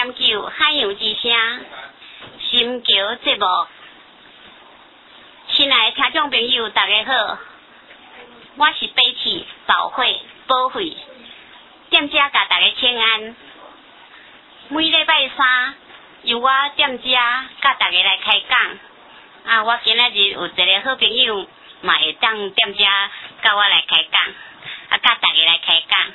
FM89海洋之声心桥节目，亲爱的听众朋友，大家好，我是北市保会踮遮甲大家请安。每礼拜三由我踮遮甲大家来开讲。我今仔日有一个好朋友嘛会当踮遮甲我来开讲，甲大家来开讲。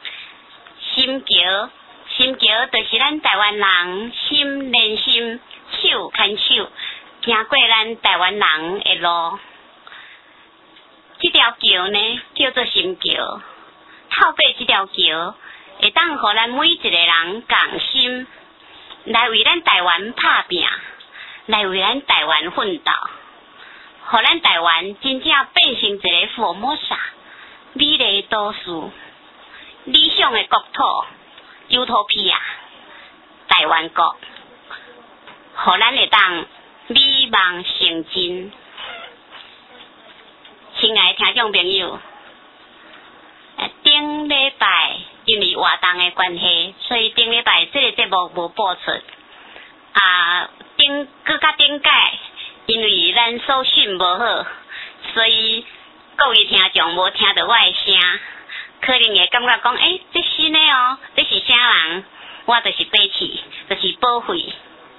心桥就是咱台湾人心连心，手牵手，行过咱台湾人的路。这条桥呢叫做心桥，透过这条桥，会当互咱每一个人共心，来为咱台湾打拼，来为咱台湾奋斗，互咱台湾真正变成一个福摩萨美丽的都市，理想的国土。尤托皮亚，台湾国，互咱会当美梦成真。亲爱的听众朋友，顶礼拜因为活动的关系，所以顶礼拜这个节目无播出。搁较顶届，因为咱收讯无好，所以各位听众无听到我的声。可能会感觉讲，这新的哦，这是啥人？我就是北市，就是保会。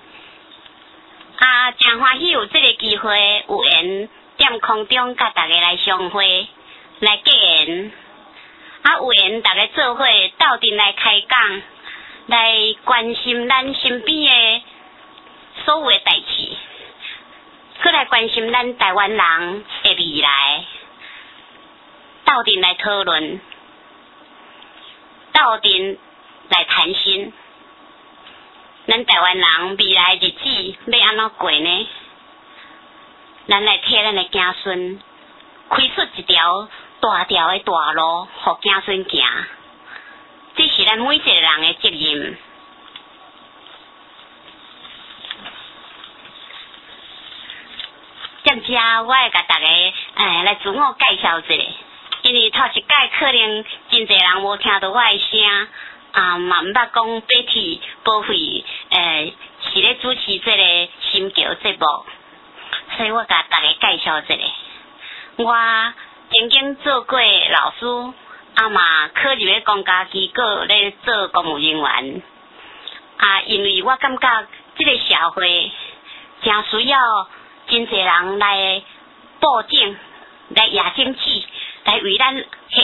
真欢喜有这个机会，有缘踮空中甲大家来相会，来结缘。有缘大家做伙斗阵来开讲，来关心咱身边的所有的代志，搁来关心咱台湾人的未来，斗阵来讨论。斗阵来谈心，咱台湾人未来日子要安怎过呢？咱来替咱的子孙开出一条大条的大路，互子孙行。这是咱每一个人的责任。接着，我会甲大家来自我介绍一下。因为头一届可能真侪人无听到我的声，嘛毋捌讲北市保会是咧主持这个心桥节目，所以我甲大家介绍一下。我曾经做过老师，嘛考入咧公家机构咧做公务人员。因为我感觉这个社会真需要真侪人来报警，来亚政治。来为咱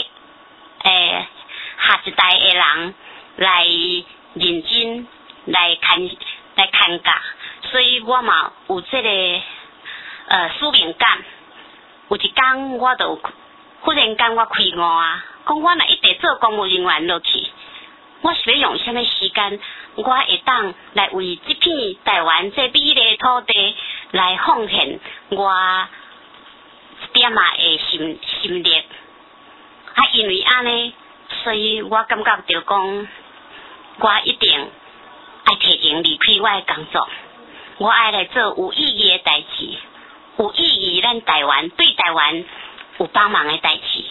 下一代的人来认真来看教，所以我嘛有这个使命感。有一天我就忽然间我开悟讲我若一直做公务人员落去，我是要用什么时间，我会当来为这片台湾这美丽的土地来奉献我点的心力。因为安尼，所以我感觉着讲，我一定爱提前离开我的工作，我爱来做有意义的代志，有意义咱台湾对台湾有帮忙的代志。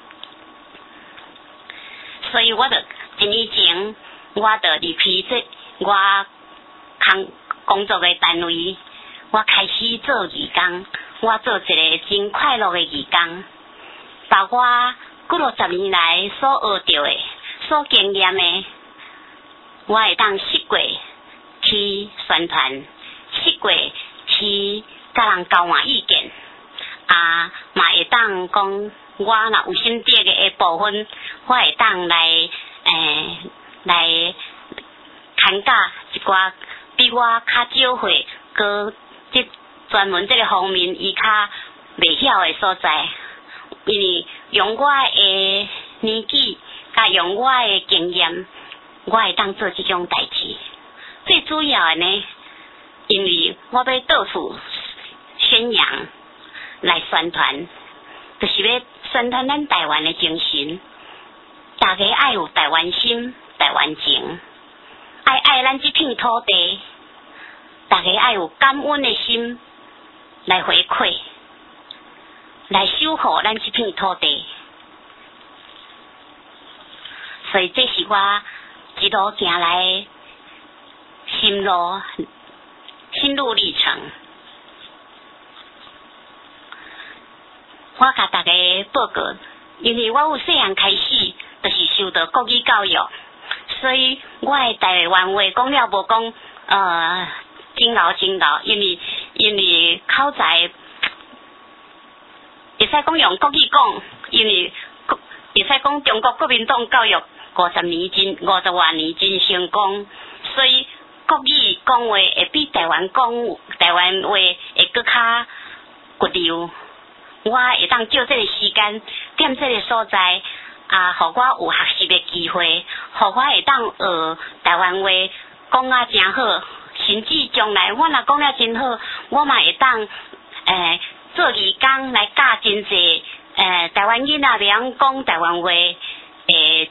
所以我就1年前，我就离开这我工作的单位，我开始做义工，我做一个真快乐的义工，把我几60年来所学到的、所经验的，我会当实过去宣传，实过去甲人交换意见，嘛会当讲我若有心得的部分，我会当来参加一寡比我较少岁，搁即专门这个方面伊较未晓的所在。因为用我的年纪，甲用我的经验，我会当做这种代志。最主要的呢，因为我要到处宣扬来宣传，就是要宣传咱台湾的精神。大家爱有台湾心、台湾情，爱咱这片土地，大家爱有感恩的心来回馈。来守护咱这片土地，所以这是我一路行来心路历程。我甲大家报告，因为我有细汉开始就是受到国语教育，所以我的台湾话讲了无讲真牢，因为口才会使讲用国语讲，因为会使讲中国国民党教育50多年真成功，所以国语讲话会比台湾话会搁较骨溜。我会当借这个时间，踮这个所在互我有学习的机会，互我会当学台湾话讲真好，甚至将来我若讲了真好，我嘛会当做义工来教真济台湾囡仔袂晓讲台湾话的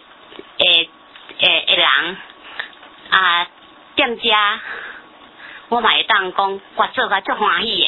人踮遮我嘛会当讲我做甲足欢喜的。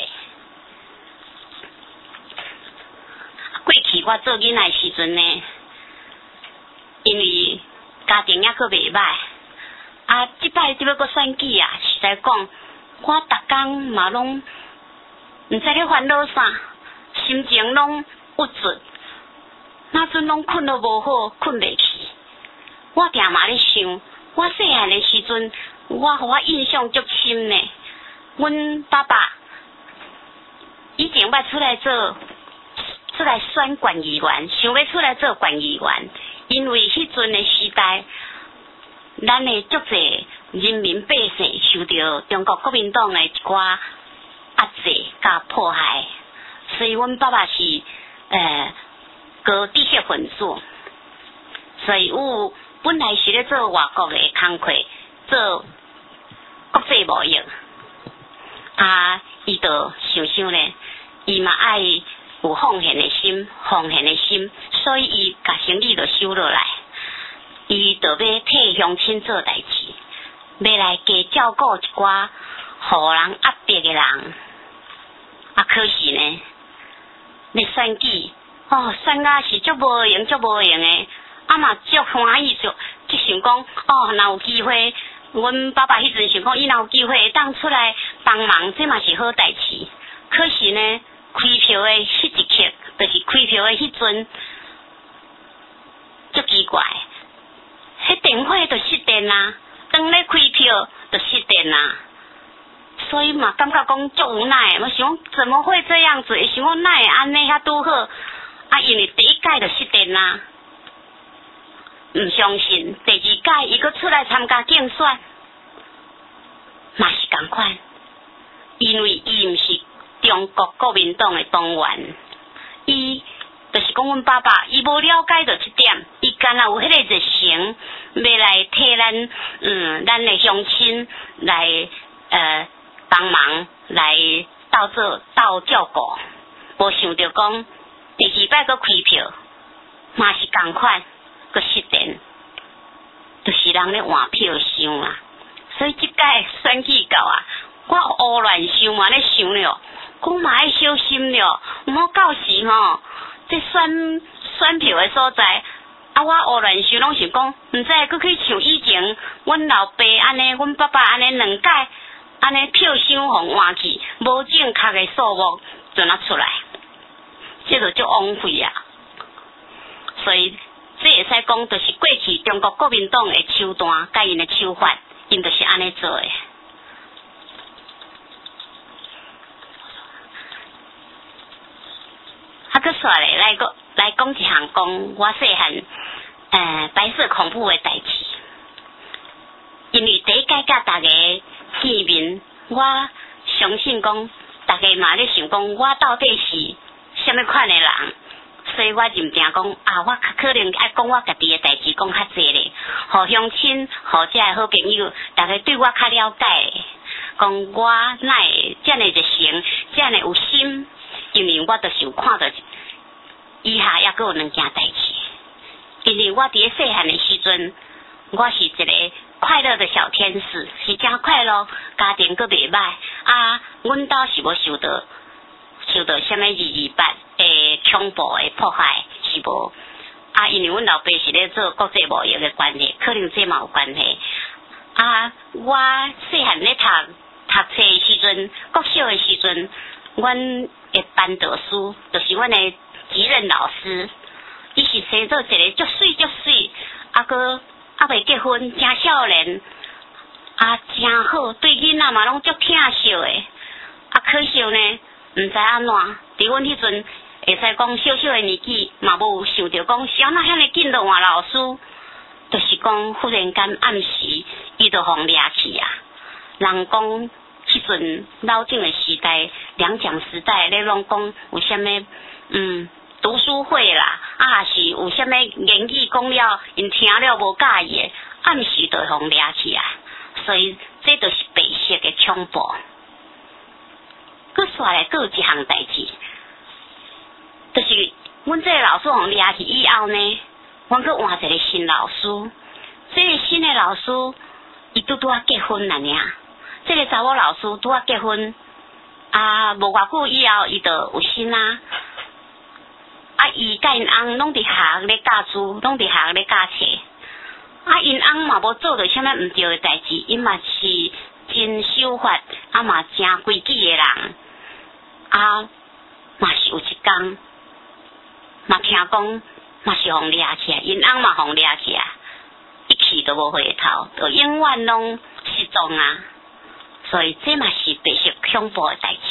过去我做囡仔时阵呢，因为家庭也阁袂歹，即摆要阁选举实在讲，我逐工嘛拢毋知咧烦恼啥，心情拢郁卒，那阵拢困都无好，困袂去。我定嘛咧想，我细汉的时阵，互我印象足深呢。阮爸爸以前捌出来选县议员，想要出来做县议员，因为迄阵的时代，咱的足侪人民百姓受到中国国民党的一寡压制甲迫害，所以阮爸爸是高知识分子，所以有本来是咧做外国的工课，做国际贸易，伊就想咧，伊嘛爱有奉献的心，所以伊甲生意就收落来，伊就要替乡亲做代志，要来加照顾一寡互人压迫的人。可是呢，要选举，选是足无用的，嘛足欢喜就想讲，若有机会，阮爸爸迄阵想讲，伊若有机会当出来帮忙，这嘛是好代志。可是呢，开票的迄一刻，就是开票的迄阵，足奇怪，迄电话就熄电当咧开票就熄电所以嘛感觉讲足无奈，我想怎么会这样子？想讲哪会安尼遐拄好？因为第一届就熄电唔相信，第二届伊阁出来参加竞选，嘛是同款，因为伊毋是中国国民党的党员，伊就是讲阮爸爸，伊无了解到这点，伊干有迄个热情，要来替咱的乡亲来帮忙，来斗照顾，无想到讲第二摆阁开票，嘛是同款，阁熄电，就是人咧换票箱所以这届选举到我胡乱想嘛咧想了，讲嘛要小心了，毋好到时这选票的所在，我胡乱想拢想讲，毋知佫去像以前阮老爸安尼，阮爸爸安尼2届安尼票箱互换去，无正确的数目就出来，这就足枉费所以这会使讲，就是过去中国国民党的手段，甲因的手法，因就是安尼做的。佫煞咧来讲一项讲我细汉白色恐怖的代志，因为第一届甲大家见面，我相信讲大家嘛咧想讲我到底是什么款的人，所以我认定讲我可能爱讲我家己的代志讲较济咧，互乡亲、互这好朋友，大家对我较了解，讲我哪会这么热情，这么有心，因为我就是有看到以下也阁有2件代志，因为我伫咧细汉的时阵，我是一个快乐的小天使，是真快乐，家庭阁袂歹阮兜是无受到什么228的恐怖的迫害是无因为阮老爸是咧做国际贸易的关系，可能这嘛有关系啊，我细汉咧读册的时阵，国小的时阵，阮的班导师就是阮的主任老师，伊是生做一个足水，还未结婚，真少年，真好，对囡仔嘛拢足疼惜的。可惜呢，毋知安怎，伫阮迄阵会使讲小小的年纪，嘛无想着讲是安怎遐尼紧就换老师，就是讲忽然间暗时，伊就互掠去啊。人讲迄阵老蒋的时代，两蒋时代咧拢讲有啥物读书会啦，也是有啥物言语讲了，因听了无介意的，暗时就互掠去啊。所以这就是白色的恐怖。佮煞来佮有一项代志，就是阮这个老师互掠去以后呢，阮佮换一个新老师。这个新的老师，伊拄啊结婚啦尔。这个查某老师拄啊结婚，无偌久以后，伊就有新啊。伊甲因翁拢伫学咧教书，拢伫学咧教册。因翁嘛无做着啥物毋对的代志，伊嘛是真守法，嘛真规矩的人。嘛是有一天，嘛听讲，嘛是互掠去啊，因翁嘛互掠去啊，一去都无回头，就永远拢失踪啊。所以这嘛是白色恐怖的代志。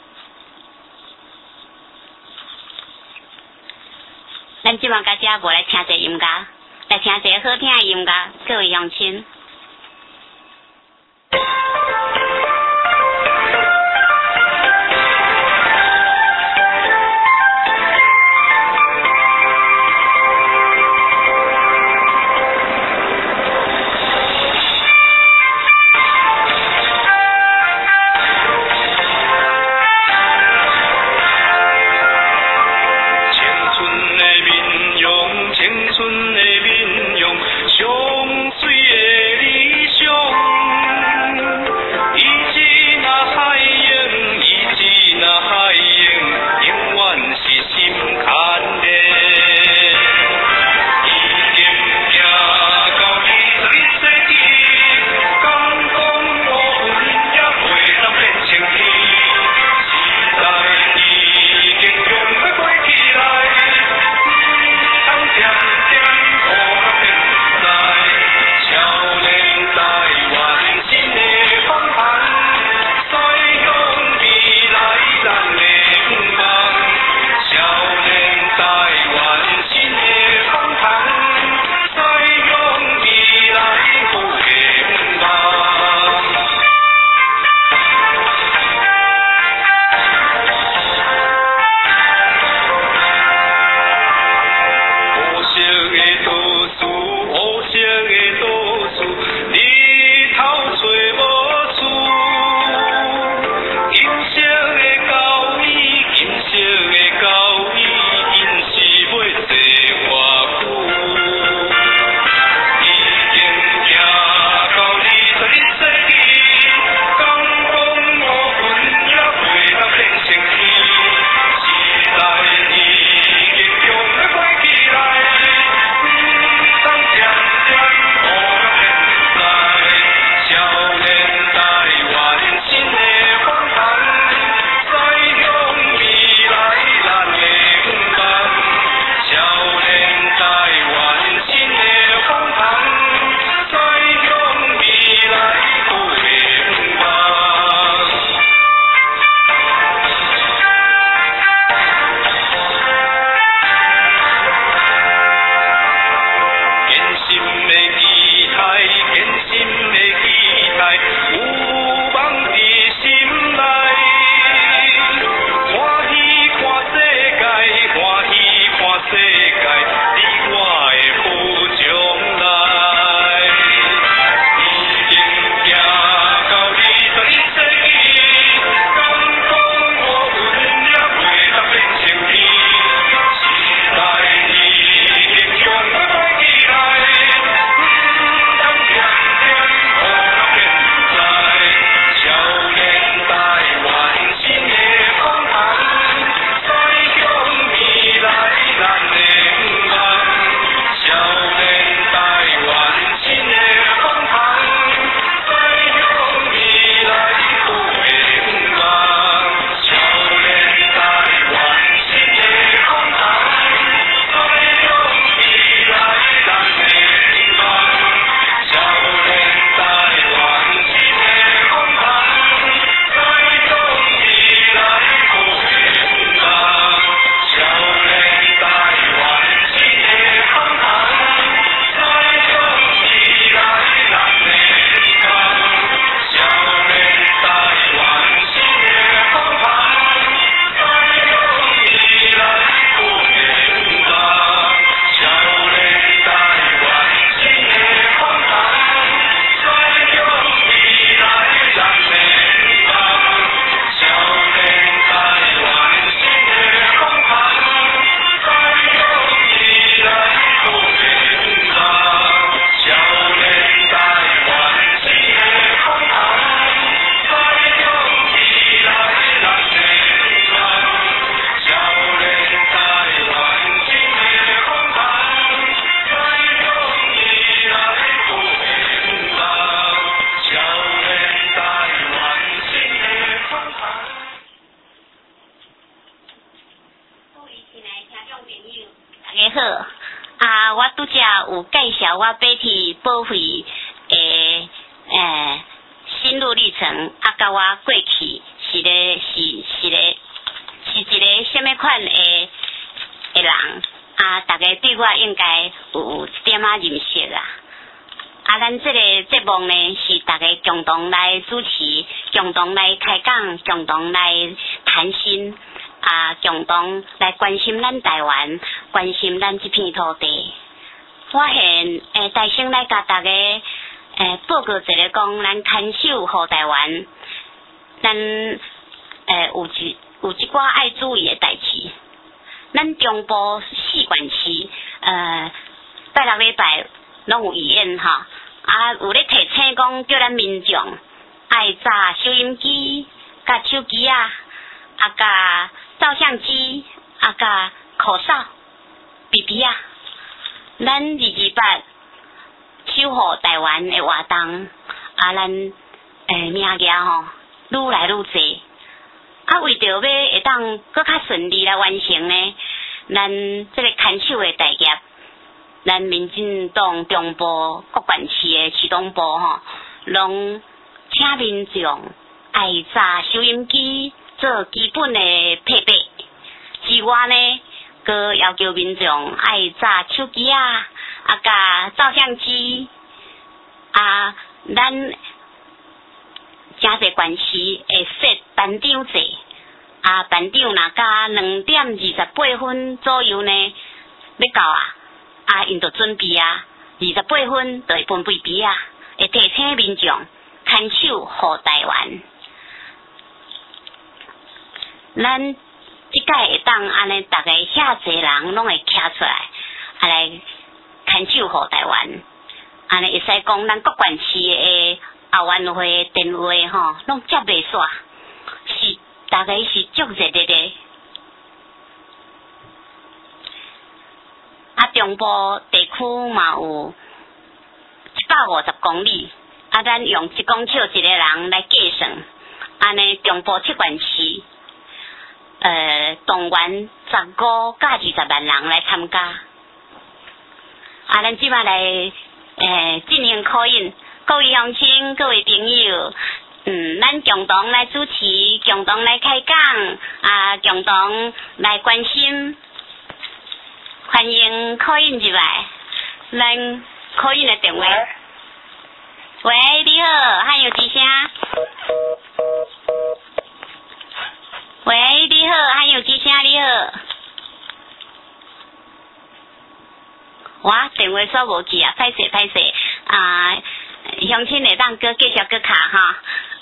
咱即晚甲遮无来听一个音乐，来听一个好听的音乐，各位乡亲。 青春的面容，上水的有介绍我爬去保费诶心路历程，啊，甲我过去是一个什么款的人，啊，大家对我应该有一点仔认识啦。啊，咱这个节目呢是大家共同来主持，共同来开讲，共同来谈心，啊，共同来关心咱台湾，关心咱这片土地。我现大声来甲大家报告一个讲，咱牵手护台湾，咱有一寡爱注意的代志。咱中部4县市拜6礼拜拢有预演哈，啊有咧提醒讲叫咱民众爱扎收音机、甲手机啊甲照相机甲口罩、BB 啊，咱228守护台湾的活动，啊咱名额吼愈来愈侪。啊，为着要会当搁较顺利来完成呢，咱这个牵手的大业，咱民进党中部各县市的市党部吼，拢请民众爱扎收音机做基本的配备，之外呢，搁要求民众爱扎手机甲照相机咱真侪县市会设班长制，班长若甲2点28分左右呢，要到因就准备28分就会分 BB 会提醒民众牵手护台湾。咱即届会当安尼，大家遐侪人拢会徛出来，来牵手护台湾。安尼会使讲，咱各县市的后援会电话吼，拢接袂煞，是大家是足热烈的。中部地区嘛有150公里，咱用1公尺一个人来计算，安尼中部7县市，动员15到20万人来参加。咱即摆来进行考验，各位乡亲、各位朋友，咱共同来主持，共同来开讲，共同来关心，欢迎考验入来。咱考验的电话，喂，你好，还有几声？喂，你好，还有几声？你好。哇，电话锁无去歹势，乡亲会当继续卡哈。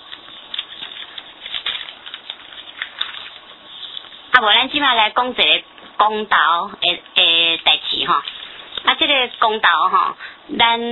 无咱即摆来讲一个公投的代志吼。这个公投吼，咱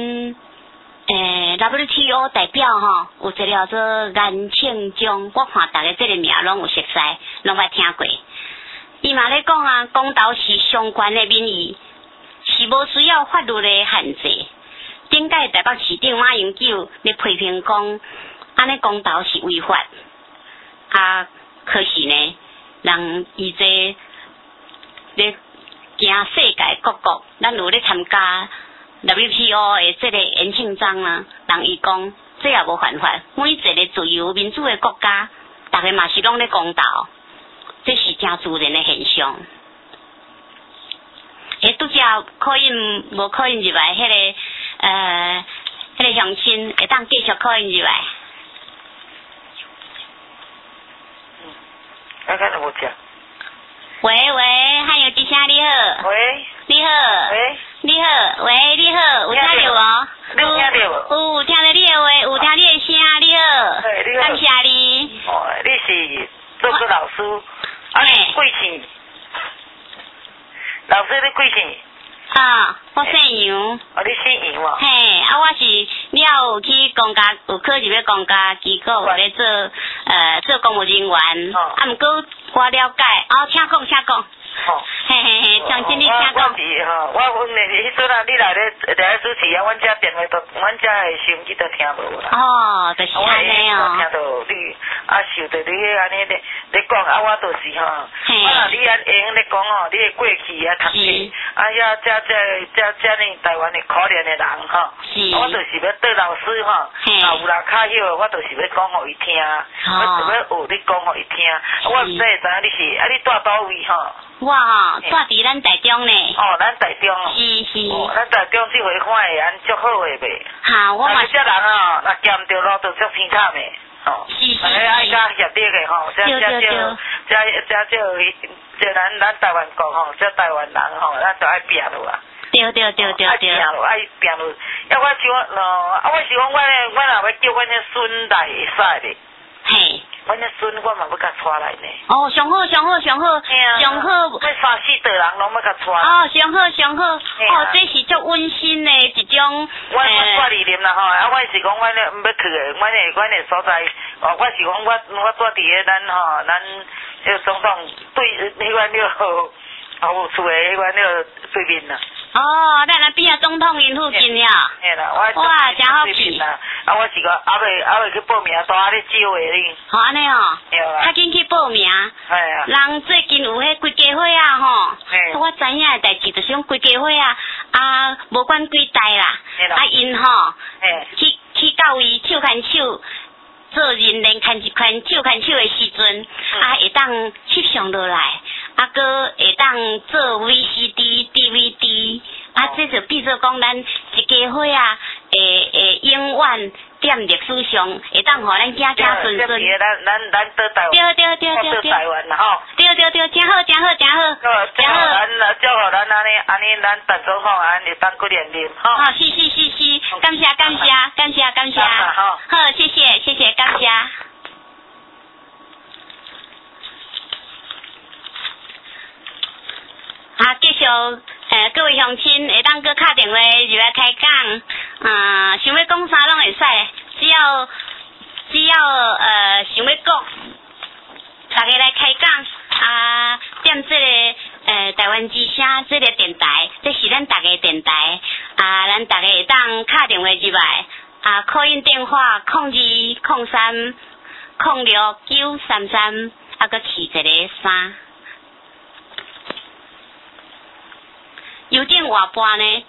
WTO 代表吼，有一个叫做颜庆忠，我看大家这个名拢有熟悉，拢捌听过。伊嘛咧讲公投是相关的民意，是无需要法律的限制。顶届台北市长马英九咧批评讲，安尼公投是违法。可是呢，人伊这咧行世界各国，咱有咧参加 WTO 的这个延庆章人伊讲这也无犯法。每一个自由民主的国家，大家嘛是拢咧公投，这是真自然的现象。拄只考验无考验入来，迄个乡亲会当继续考验入来。 刚才无讲。 喂，还有几声？你好。 喂。 你好。 喂。 你好，喂，你好，有听到无？ 你有听到无？ 有听到你的话，有听你的声，你好。 对，你好。 感谢你。 你是做个老师，你贵姓？老师你贵姓？ 我姓杨。 你姓杨哦。 嘿，我是了有去公家，有考入咧公家机构，有咧做公务人员。毋过我了解，请讲。嘿，乡亲你请讲。 我阮迄阵你来咧主持阮遮电话都，阮遮的收音机都听无啦。 就是安尼哦。 听到伫受着你迄安尼咧讲我就是吼，若你安用咧讲吼，你的过去读册遐遮呢台湾的可怜的人吼，我就是要对老师吼，若有人较晓，我就是要讲互伊听，我就要学你讲互伊听，我毋知会知影你是你住倒位吼？ 我吼住伫咱台中呢。 咱台中。是。咱台中这回看会安足好诶袂？哈，我嘛。遮人吼，若兼着路都足清惨诶。是。爱甲协力诶吼，这咱台湾国吼，这台湾人吼，咱就爱拼落啊。对。爱拼落，爱拼落。我想我是讲我若要叫阮迄孙来会使咧。嘿。阮迄孙我嘛要甲带来呢。 上好。上好。 要3、4个人拢要甲带。上好。这是足温馨的一种。我住里林啦吼，我是讲阮要去的，阮的所在，我是讲我住伫个咱迄个总统对迄款了服务处的迄款了对面啦。 咱那边总统因附近呀。嘿啦，哇，真好去。 我是讲还未去报名，大咧招的哩。 安尼较紧去报名。人最近有迄规家伙吼，我知影的代志就是讲规家伙无管几代啦，因吼去到位手牵手。做人连牵一牵手牵手的时阵，会当翕相落来，搁会当做 VCD、DVD，这就比作讲咱一家伙会永远踮历史上，会当互咱子孙。咱倒台湾。对。台湾啦吼。对，真好。祝福咱安尼咱陈总统安尼当过连任吼。是，感谢。好，谢谢，感谢。继续，各位乡亲会当搁敲电话入来开讲，想要讲啥拢会使，只要想要讲，大家来开讲点这个台湾之声这个电台，这是咱大家电台咱大家会当敲电话入来call in 电话0203 06 933搁起一个3。邮件外拨呢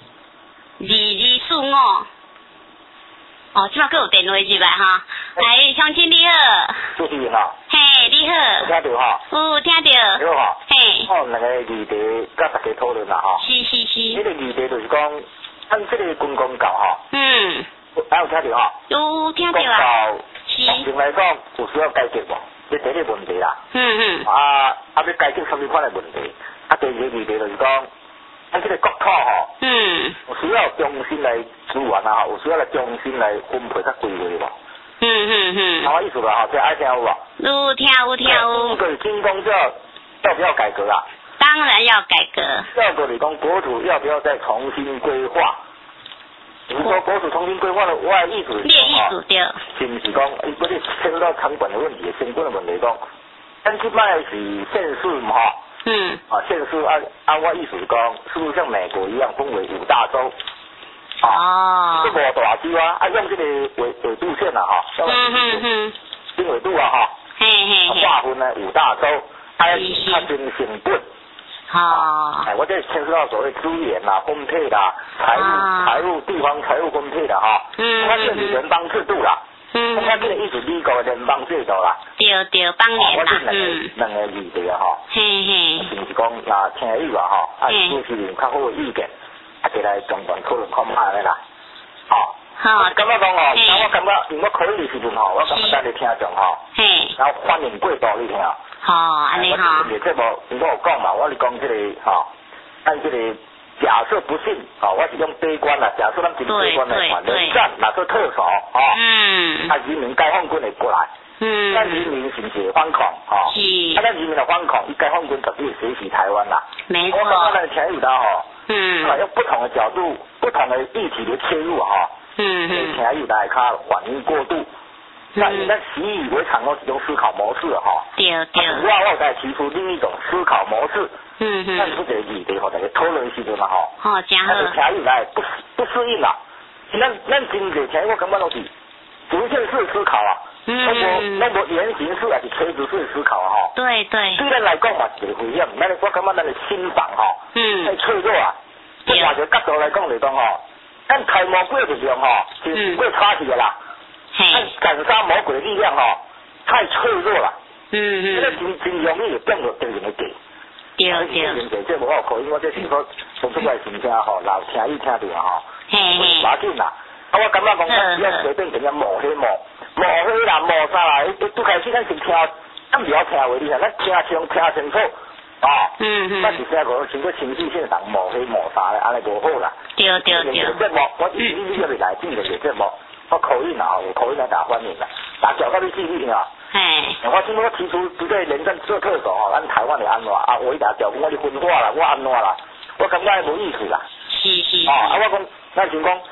2245。即摆搁有电话入来哈。来，乡亲你好。 主持人啊。 嘿，你好。 有听到哈？ 有听到。 对哈。 嘿。 两个议题甲大家讨论啦哈。 是。 这个议题就是讲，咱这个军公教哈。有听到哈？有听到啊。是。目前来讲，有需要改革无？这第一个问题啦。要改革什么款的问题？第二个议题就是讲。咱这个国土吼，有需要重新来资源有需要来重新来分配甲规划无？我意思啦这爱听有无？ 有听。 这个军公教要不要改革啊？ 当然要改革。 第二个你讲国土要不要再重新规划？你说国土重新规划的，我的意思是对。 是不是讲，嗰啲牵涉到成本的问题、成本的问题讲，咱即摆是县市嘛县市我意思是讲，是不是像美国一样分为5大洲？这5大洲用这个纬度线经纬度划分呢5大洲，它真成本。我这牵涉到所谓资源分配啦、财务地方财务分配的它这是联邦制度啦。它这个意思美国的联邦制度啦。 对，邦联啦。 两个议题就是讲听友主持人较好的意见，一来共同讨论看卖咧啦。感觉讲我感觉因为我考虑的时阵我感觉咱的听众然后欢迎过度你听。 安尼这无我有讲嘛，我是讲这个按这个假设不幸我是用悲观啦，假设咱真悲观来看，冷战哪个特首人民解放军会过来。咱人民是不是反抗？是。咱人民的反抗，解放军绝对学习台湾啦。 没错。 我感觉咱听友啦用不同的角度、不同的议题的切入听友来较反应过度。咱习以为常是一种思考模式对。 我再提出另一种思考模式。咱这个议题大家讨论的时阵真好。听友来不适应啦。咱真侪听友我感觉都是。 直线式思考啊，那么圆形式还是垂直式思考啊吼。 对。 对咱来讲嘛是一个危险，我感觉咱的心脏吼，太脆弱啊。换一个角度来讲就是讲吼，咱开魔鬼的力量吼，就是过差去的啦。咱斩杀魔鬼的力量吼，太脆弱了。这个真容易就变到敌人的计。对。这无好可因我这是说从出来声声吼，老听伊听到啊吼，无要紧啦。我感觉讲咱只要随便怎样抹黑啦，抹啥啦，拄开始咱先听，咱不要听话你看，咱听清楚。咱是说个经过情绪性人抹黑抹杀咧，安尼无好啦。对。这幕我你入来进的这幕，我口音啊，有口音来打欢迎啦，打脚到你记你听啊。我今我提出对对连战做特首吼，咱台湾的安怎啊？我一打脚我就分化啦，我安怎啦？我感觉无意思啦。是。我讲咱想讲，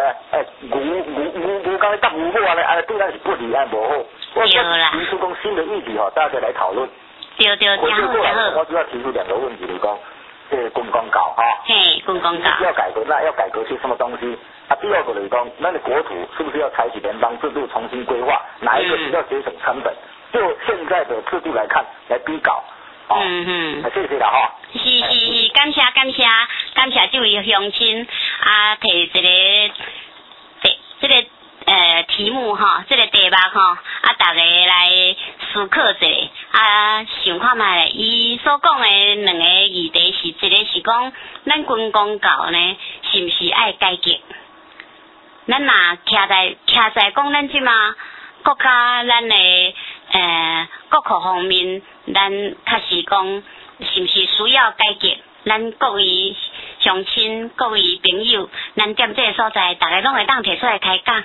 牛刚搭牛某安尼对咱是不利，安无好。我提出讲新的议题吼，大家来讨论。对，我主要提出2个问题，就是讲这军公教哈。军公教要改革，那要改革些什么东西？第二个就是讲，那你国土是不是要采取联邦制度重新规划？哪一个比较节省成本？就现在的制度来看，来比稿。谢谢啦哈。是，感谢这位乡亲提这个题目哈，这个题目哈，大家来思考一下，想看卖伊所讲的2个议题是，一个是讲咱军公教呢，是不是爱改革？咱若徛在讲咱即马国家咱的国库方面，咱确实讲是不是需要改革？咱各位乡亲、各位朋友，咱踮这个所在，大家拢会当提出来开讲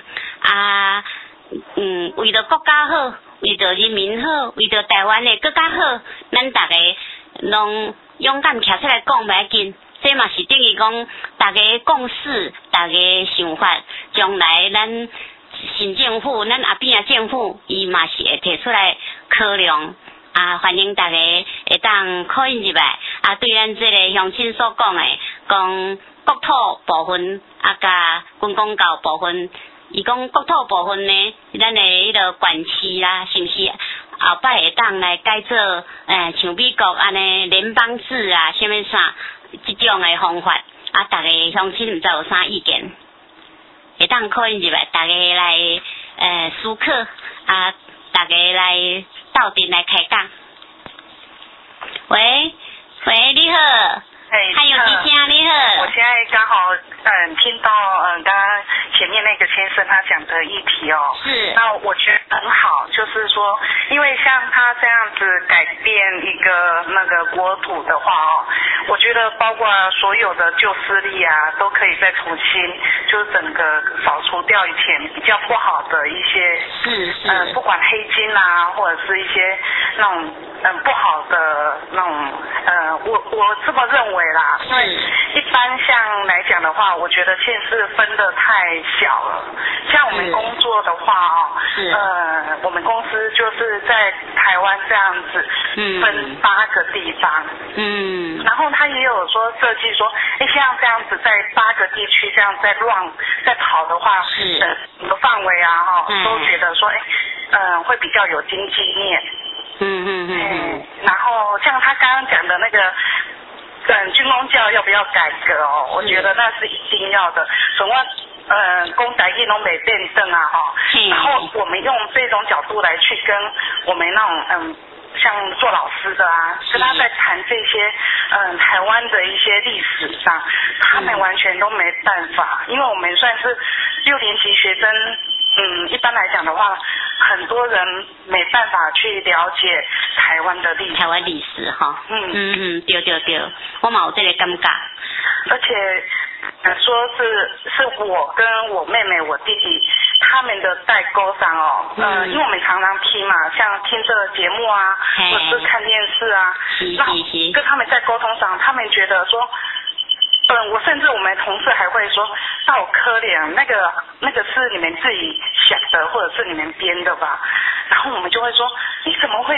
为着国家好，为着人民好，为着台湾的更加好，咱大家拢勇敢徛出来讲袂要紧。这嘛是等于讲大家共识，大家想法，将来咱新政府，咱后边的政府，伊嘛是会提出来考量欢迎大家会当考验入来对咱这个乡亲所讲的，讲国土部分甲军公教部分，伊讲国土部分呢，咱的迄个管区啦，是不是后摆会当来改做像美国安尼联邦制啥物啥？这种的方法大家乡亲唔知有啥意见，会当考验入来，大家来思考大家来斗阵来开讲。喂，你好。还有吉佳，你好。 我现在刚好听到刚刚前面那个先生他讲的议题哦。是。那我觉得很好，就是说，因为像他这样子改变一个那个国土的话我觉得包括所有的旧势力都可以再重新，就是整个扫除掉以前比较不好的一些，不管黑金或者是一些那种不好的那种我这么认为啦，因为一般像来讲的话，我觉得县市分得太小了。像我们工作的话我们公司就是在台湾这样子分8个地方，然后他也有说设计说，像这样子在8个地区这样在跑的话，整个范围都觉得说会比较有经济面。然后像他刚刚讲的那个军公教要不要改革我觉得那是一定要的。总公台语拢没变正然后我们用这种角度来去跟我们那种像做老师的跟他在谈这些台湾的一些历史上，他们完全都没办法，因为我们算是6年级学生，一般来讲的话，很多人没办法去了解台湾的历史。 台湾历史对，我嘛有这个感觉。 而且说是我跟我妹妹、我弟弟他们的代沟上因为我们常常听嘛，像听这个节目或者是看电视那跟他们在沟通上，他们觉得说。我甚至我们同事还会说，好可怜，那个是你们自己想的，或者是你们编的吧？然后我们就会说，你怎么会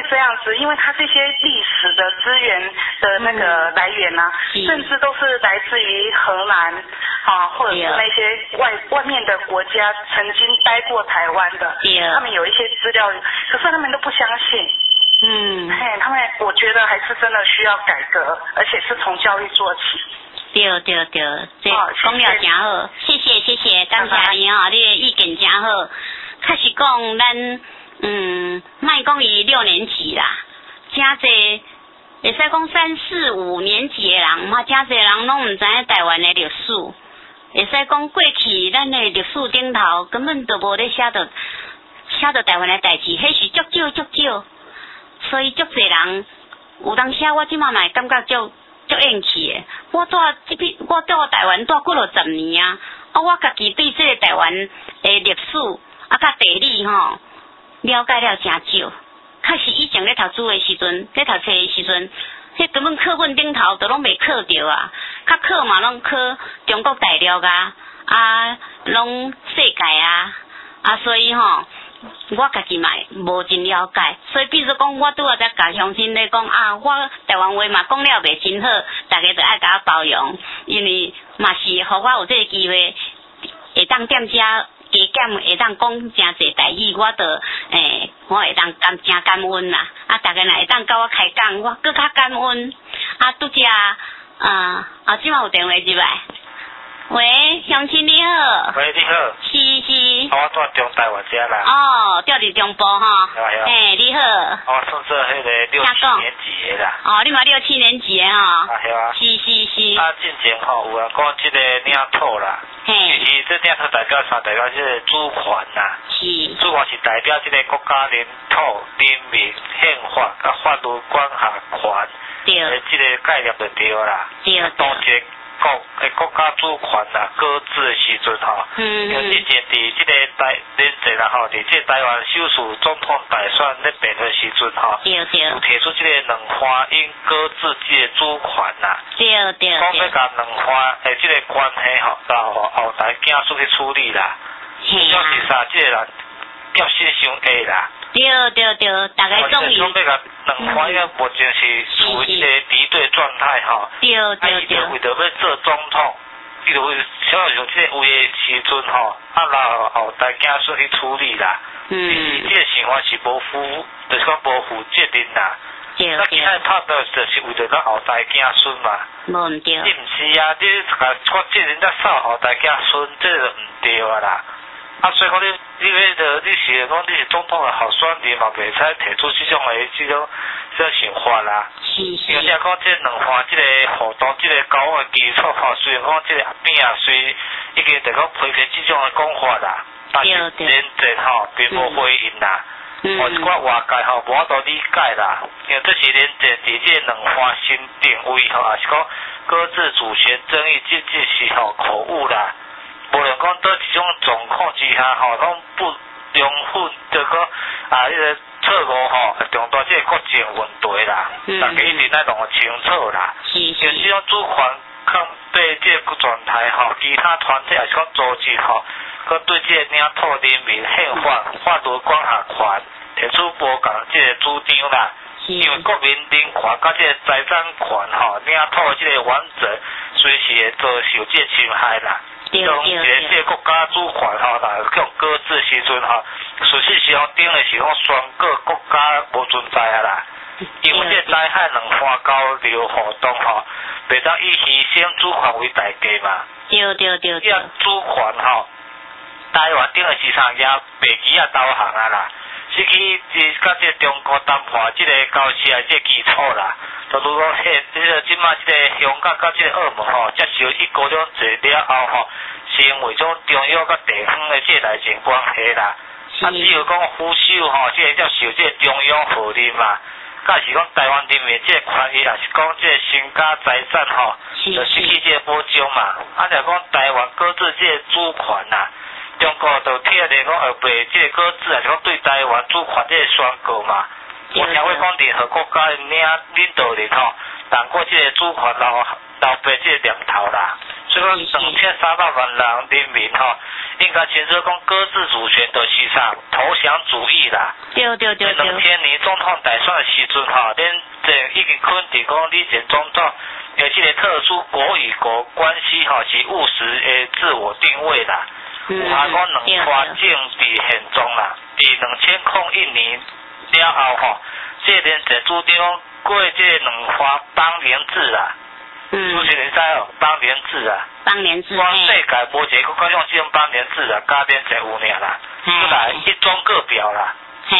这样子，因为它这些历史的资源的那个来源啊，甚至都是来自于荷兰啊，或者是那些外面的国家曾经待过台湾的，他们有一些资料，可是他们都不相信。他们我觉得还是真的需要改革，而且是从教育做起。 对，这讲了真好，谢谢，感谢你哦，你的意见真好。确实讲，咱莫讲伊6年级啦，真侪会使讲3、4、5年级的人，嘛真侪人拢唔知影台湾的历史，会使讲过去咱的历史顶头根本都无咧写到台湾的代志，迄是足少，所以足侪人有当时我即马嘛感觉足厌气的。我住台湾住过了10年啊，我家己对这个台湾的历史甲地理了解了真少。确实以前咧读书的时阵，咧读册的时阵，迄根本课本顶头都拢未考着啊，较考嘛拢考中国大陆拢世界所以我家己嘛无真了解，所以比如讲我拄仔才甲乡亲咧讲我台湾话嘛讲了袂真好，大家就爱甲我包容，因为嘛是互我有这个机会会当踮遮加减，会当讲真侪台语，我会当真感恩啦。大家若会当甲我开讲，我更较感恩。拄只即马有电话入来。喂，乡亲你好。 喂，你好。 是。 我住中台湾遮啦。 住伫中部吼。你好。 我算做迄个6、7年级的啦。 你嘛6、7年级的吼。 对啊。是。进前有人讲这个领土啦。其实这领土代表啥？代表这个主权啦。是。主权是代表这个国家领土、人民、宪法、法律管辖权。对。这个概念就对啦。对。当一国家主权啦，搁置的时阵之前伫这个连捷啦伫这台湾首次总统大选咧辩论时阵有提出这个两岸应搁置这个主权啦。讲要甲两岸的这个关系交后代囝孙去处理啦。表示啥？这个人叫信上下啦。对，大家终于。讲要甲两岸因为目前是处于一个敌对状态对。伊就为着要做总统，伊就想用这个位的时阵让后代囝孙去处理啦。其实这个想法是无负，就是讲无负责任啦。那其他拍到就是为着咱后代囝孙嘛。无唔对。你唔是啊？你甲负责任才扫后代囝孙，这就唔对啊啦。所以讲你是讲你是总统的候选人嘛，袂使提出这种想法啦。是。而且讲这两岸这个互动，这个交往的基础虽然讲这个边虽已经就讲批评这种的讲法啦，但是连捷并无回应啦。一寡外界无法度理解啦，因为这是连捷伫这两岸新定位也是讲搁置主权争议，这是口误啦。无论讲在这种状况之下拢不容负就讲迄个错误重大这个国情问题啦，大家一定要弄清楚啦。因为这种主权抗对这个状态其他团体也是讲组织佮对这个领土人民宪法、法律管辖权提出无共这个主张啦。因为国民人权甲这个财产权领土这个原则随时会遭受这个侵害啦。当一个这个国家主权讲搁置时阵事实上顶的是讲宣告国家无存在啦。因为这灾害两岸交流互动袂当以牺牲主权为代价嘛。对。这主权台湾顶的是啥嘢？飞机导航啦。失去甲这中国谈判这个交涉的这个基础啦。就如讲即马这个香港甲这个澳门接受一国两制了后成为种中央甲地方的这个内政关系啦。只有讲俯首这个叫受这个中央号令嘛。甲是讲台湾人民这个权益，也是讲这个身家财产就失去这个保障嘛。就讲台湾搁置这个主权啦。中国就铁定讲后背这个搁置，也是讲对台湾主权这个宣告嘛。我听会讲任何国家的领导人谈过这个主权留白这个念头啦。 所以讲2300万人人民吼，应该先说讲各自主权就是啥投降主义啦。 对。 2000年总统大选的时阵吼，恁这已经肯定讲李前总统有这个特殊国与国关系吼是务实的自我定位啦。有下讲两化政治现状啦。2001年了后吼，这连这注定讲过这两化邦联制啦。主持人知哦，邦联制啊。 邦联制。 全世界无一个国家用这种邦联制啊，加点才有尔啦。出来一中各表啦。伫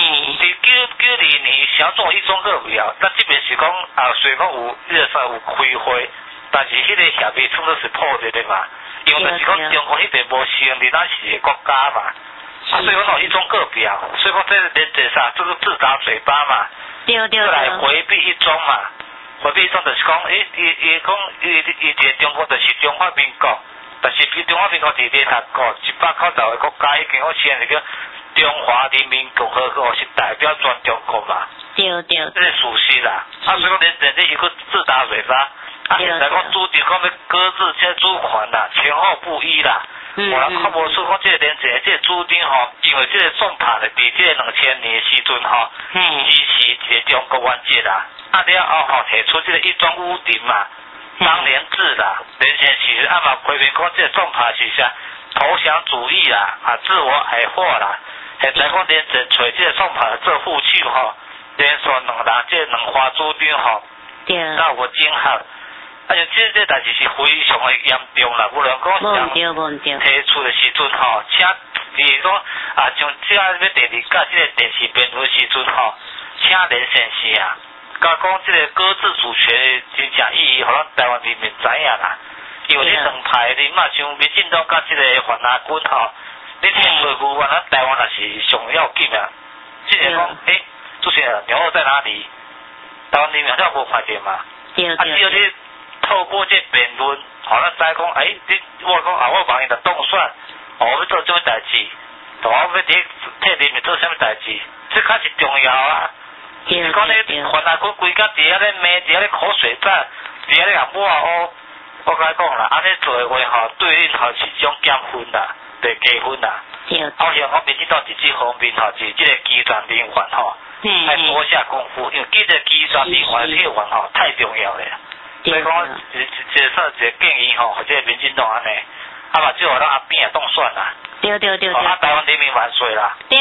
92年小做一中各表，但这边是讲虽然讲有有开会，但是迄个协议出都是破的对嘛？因为就是讲中国迄边无承认咱是一个国家嘛。所以讲有一中各表，所以讲这连这啥，这个自打嘴巴嘛。 对。 来回避一中嘛。回避一中就是讲，伊讲伊伫中国就是中华民国，但是比中华民国伫联合国190个国家已经好签一个中华人民共和国是代表全中国嘛。 对。 这是属实啦。所以讲连这一个自打嘴巴，现在讲注定讲要搁置这主权啦，前后不一啦。我人看无出讲这连这注定吼，因为这个宋派的伫这2000年的时阵吼，支持一个中国原则啦。了后吼提出这个一中屋顶嘛，邦联制啦，连线其实嘛批评讲这个宋派是啥投降主义啦，自我矮化啦。现在讲连整找这个宋派做副手吼，连说两人这两花注定吼，那有整合。像这代志是非常的严重啦，无论讲提出的时阵吼，请就是讲像这要第2届这个电视辩论时阵吼，请连线是啊，甲讲这个各自主权真正意义，互咱台湾人民知影啦。因为你两派你嘛像民进党甲这个范阿军吼，你听回顾完咱台湾也是上要紧啊。即个讲，主持人牛肉在哪里？台湾人民好像无看见嘛。只有你透过这辩论，互咱知讲，我讲我帮伊来当选，我要做什么代志，我要替人民做什么代志，这较是重要啊。是讲你范阿军规家伫遐咧骂，伫遐咧口水战，伫遐咧讲我甲你讲啦，安尼做的话吼，对恁吼是种减分啦，得加分啦。好像我民进党伫这方面吼，是这个基层人员吼，要多下功夫，因为这个基层人员这个吼太重要了。所以讲，这算一个建议吼，或者民进党安尼，嘛只有咱阿扁也当选啦。对。台湾人民万岁啦！ 对。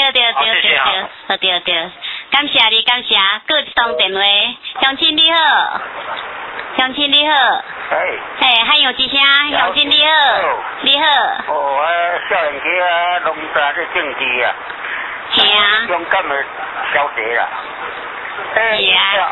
感谢你，感谢。各一通电话，乡亲你好，乡亲你好。还有一声，乡亲你好，你好。 少年家农村这政治啊，勇敢的小姐啦。 是啊。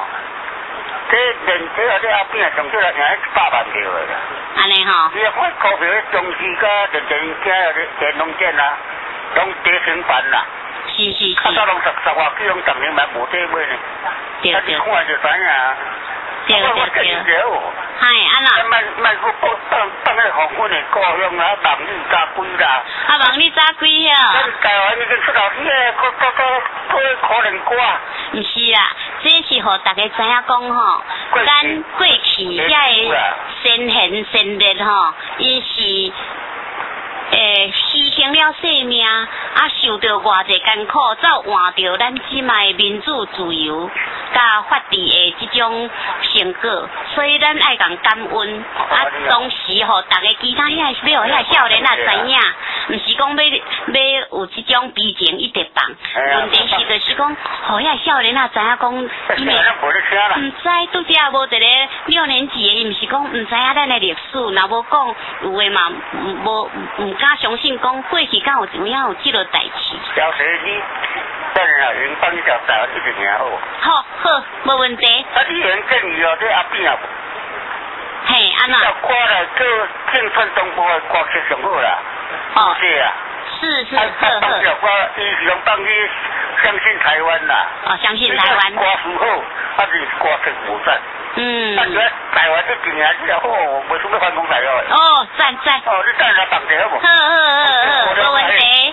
这阿扁上少来赢100万票的啦。 安尼吼。 伊发股票中市甲电动店啦，拢跌停板啦。 是。 早拢10外几拢10年买无底买呢。对。看就知影。对。 嗨，安那。 卖个放迄红粉的故乡啦，望你早归啦。 望你早归遐。 咱台湾已经出头天个，可能瓜。 毋是啦，这是互大家知影讲吼，咱过去遐个先贤先烈吼，伊是牺牲了性命，受到偌济艰苦，才换到咱即卖民主自由甲法治的即种成果，所以咱爱讲感恩。当时吼，大家其他遐少年知影，毋是讲要有即种悲情一直放。问题是就是讲，互遐少年知影讲，因为毋知拄则无一个6年级的，伊毋是讲毋知影咱的历史，若无讲有诶嘛，毋敢相信讲过去敢有有即落代志。 小学你等下用帮你条台湾一直赢好。 好，无问题。 你原建议这阿扁啊。 安那。 要挂来做竞选东部的国旗上好啦。是啊。 是。 帮着我，伊是讲帮你相信台湾啦。 相信台湾。 挂符好，是挂成无赞。但是台湾这几年这好，为什么反攻台湾？ 赞。 你等下放者好无？ 好，无问题。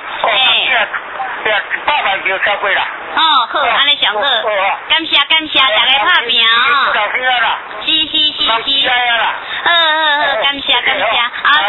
100万票超过啦。 好，安尼上好。感谢，大家拍拼哦。是。好，感谢。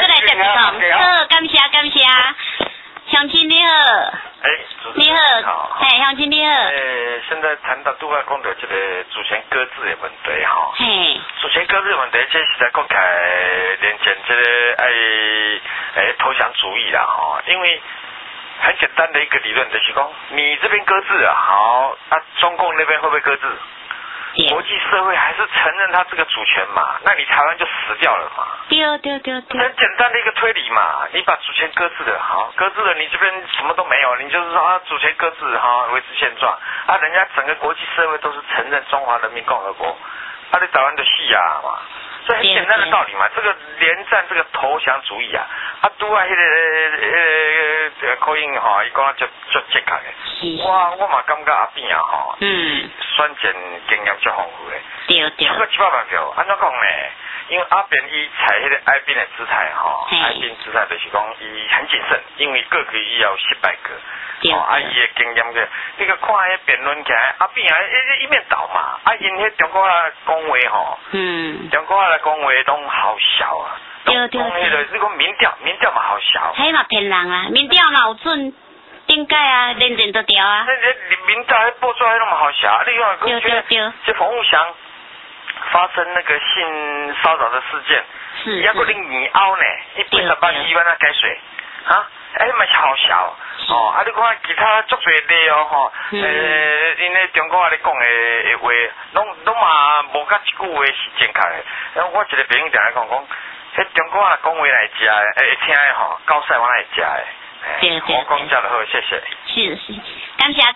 谈到拄仔讲到这个主权搁置的问题吼。 嘿。 主权搁置的问题，这是在国家连接这个投降主义啦吼，因为很简单的一个理论就是讲，你这边搁置啊，好啊，中共那边会不会搁置？国际社会还是承认他这个主权嘛，那你台湾就死掉了嘛。 对。很简单的一个推理嘛，你把主权搁置了，好，搁置了，你这边什么都没有，你就是说啊，主权搁置哈，维持现状啊，人家整个国际社会都是承认中华人民共和国，啊，你台湾就死啊嘛。所以很简单的道理嘛，这个连战这个投降主义啊，拄啊迄个口音吼，伊讲足正确的。我嘛感觉阿扁啊吼，选战经验足丰富的。对。超过700万票，安怎讲呢？因为阿扁伊采迄个爱兵的姿态吼，爱兵姿态就是讲伊很谨慎，因为过去伊有失败过。伊的经验个，你个看迄辩论起来，阿扁啊一面倒嘛，因迄中国啊讲话吼，中国啊讲话拢好笑啊，讲迄个你讲民调嘛好笑， 迄嘛骗人啊，民调嘛有准，顶届啊连任都调啊， 民调迄报出来拢嘛好笑，你看对，这冯玉祥发生那个性骚扰的事件，也个零年后呢，188亿万那改水啊。嘛是好笑哦！啊，你看其他足侪例哦吼，因咧中国啊咧讲的话，拢嘛无甲一句话是正确的。我一个朋友定来讲，迄中国啊讲话来食的，会听的吼，高赛我来食的。 对。 我讲遮就好，谢谢。 是，感谢。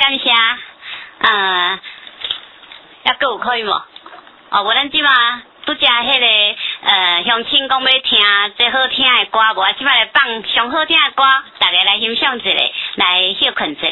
还佫有可以无？我咱即嘛。拄只迄个乡亲讲要听最好听的歌，无即摆来放上好听的歌，大家来欣赏一下，来休困一下。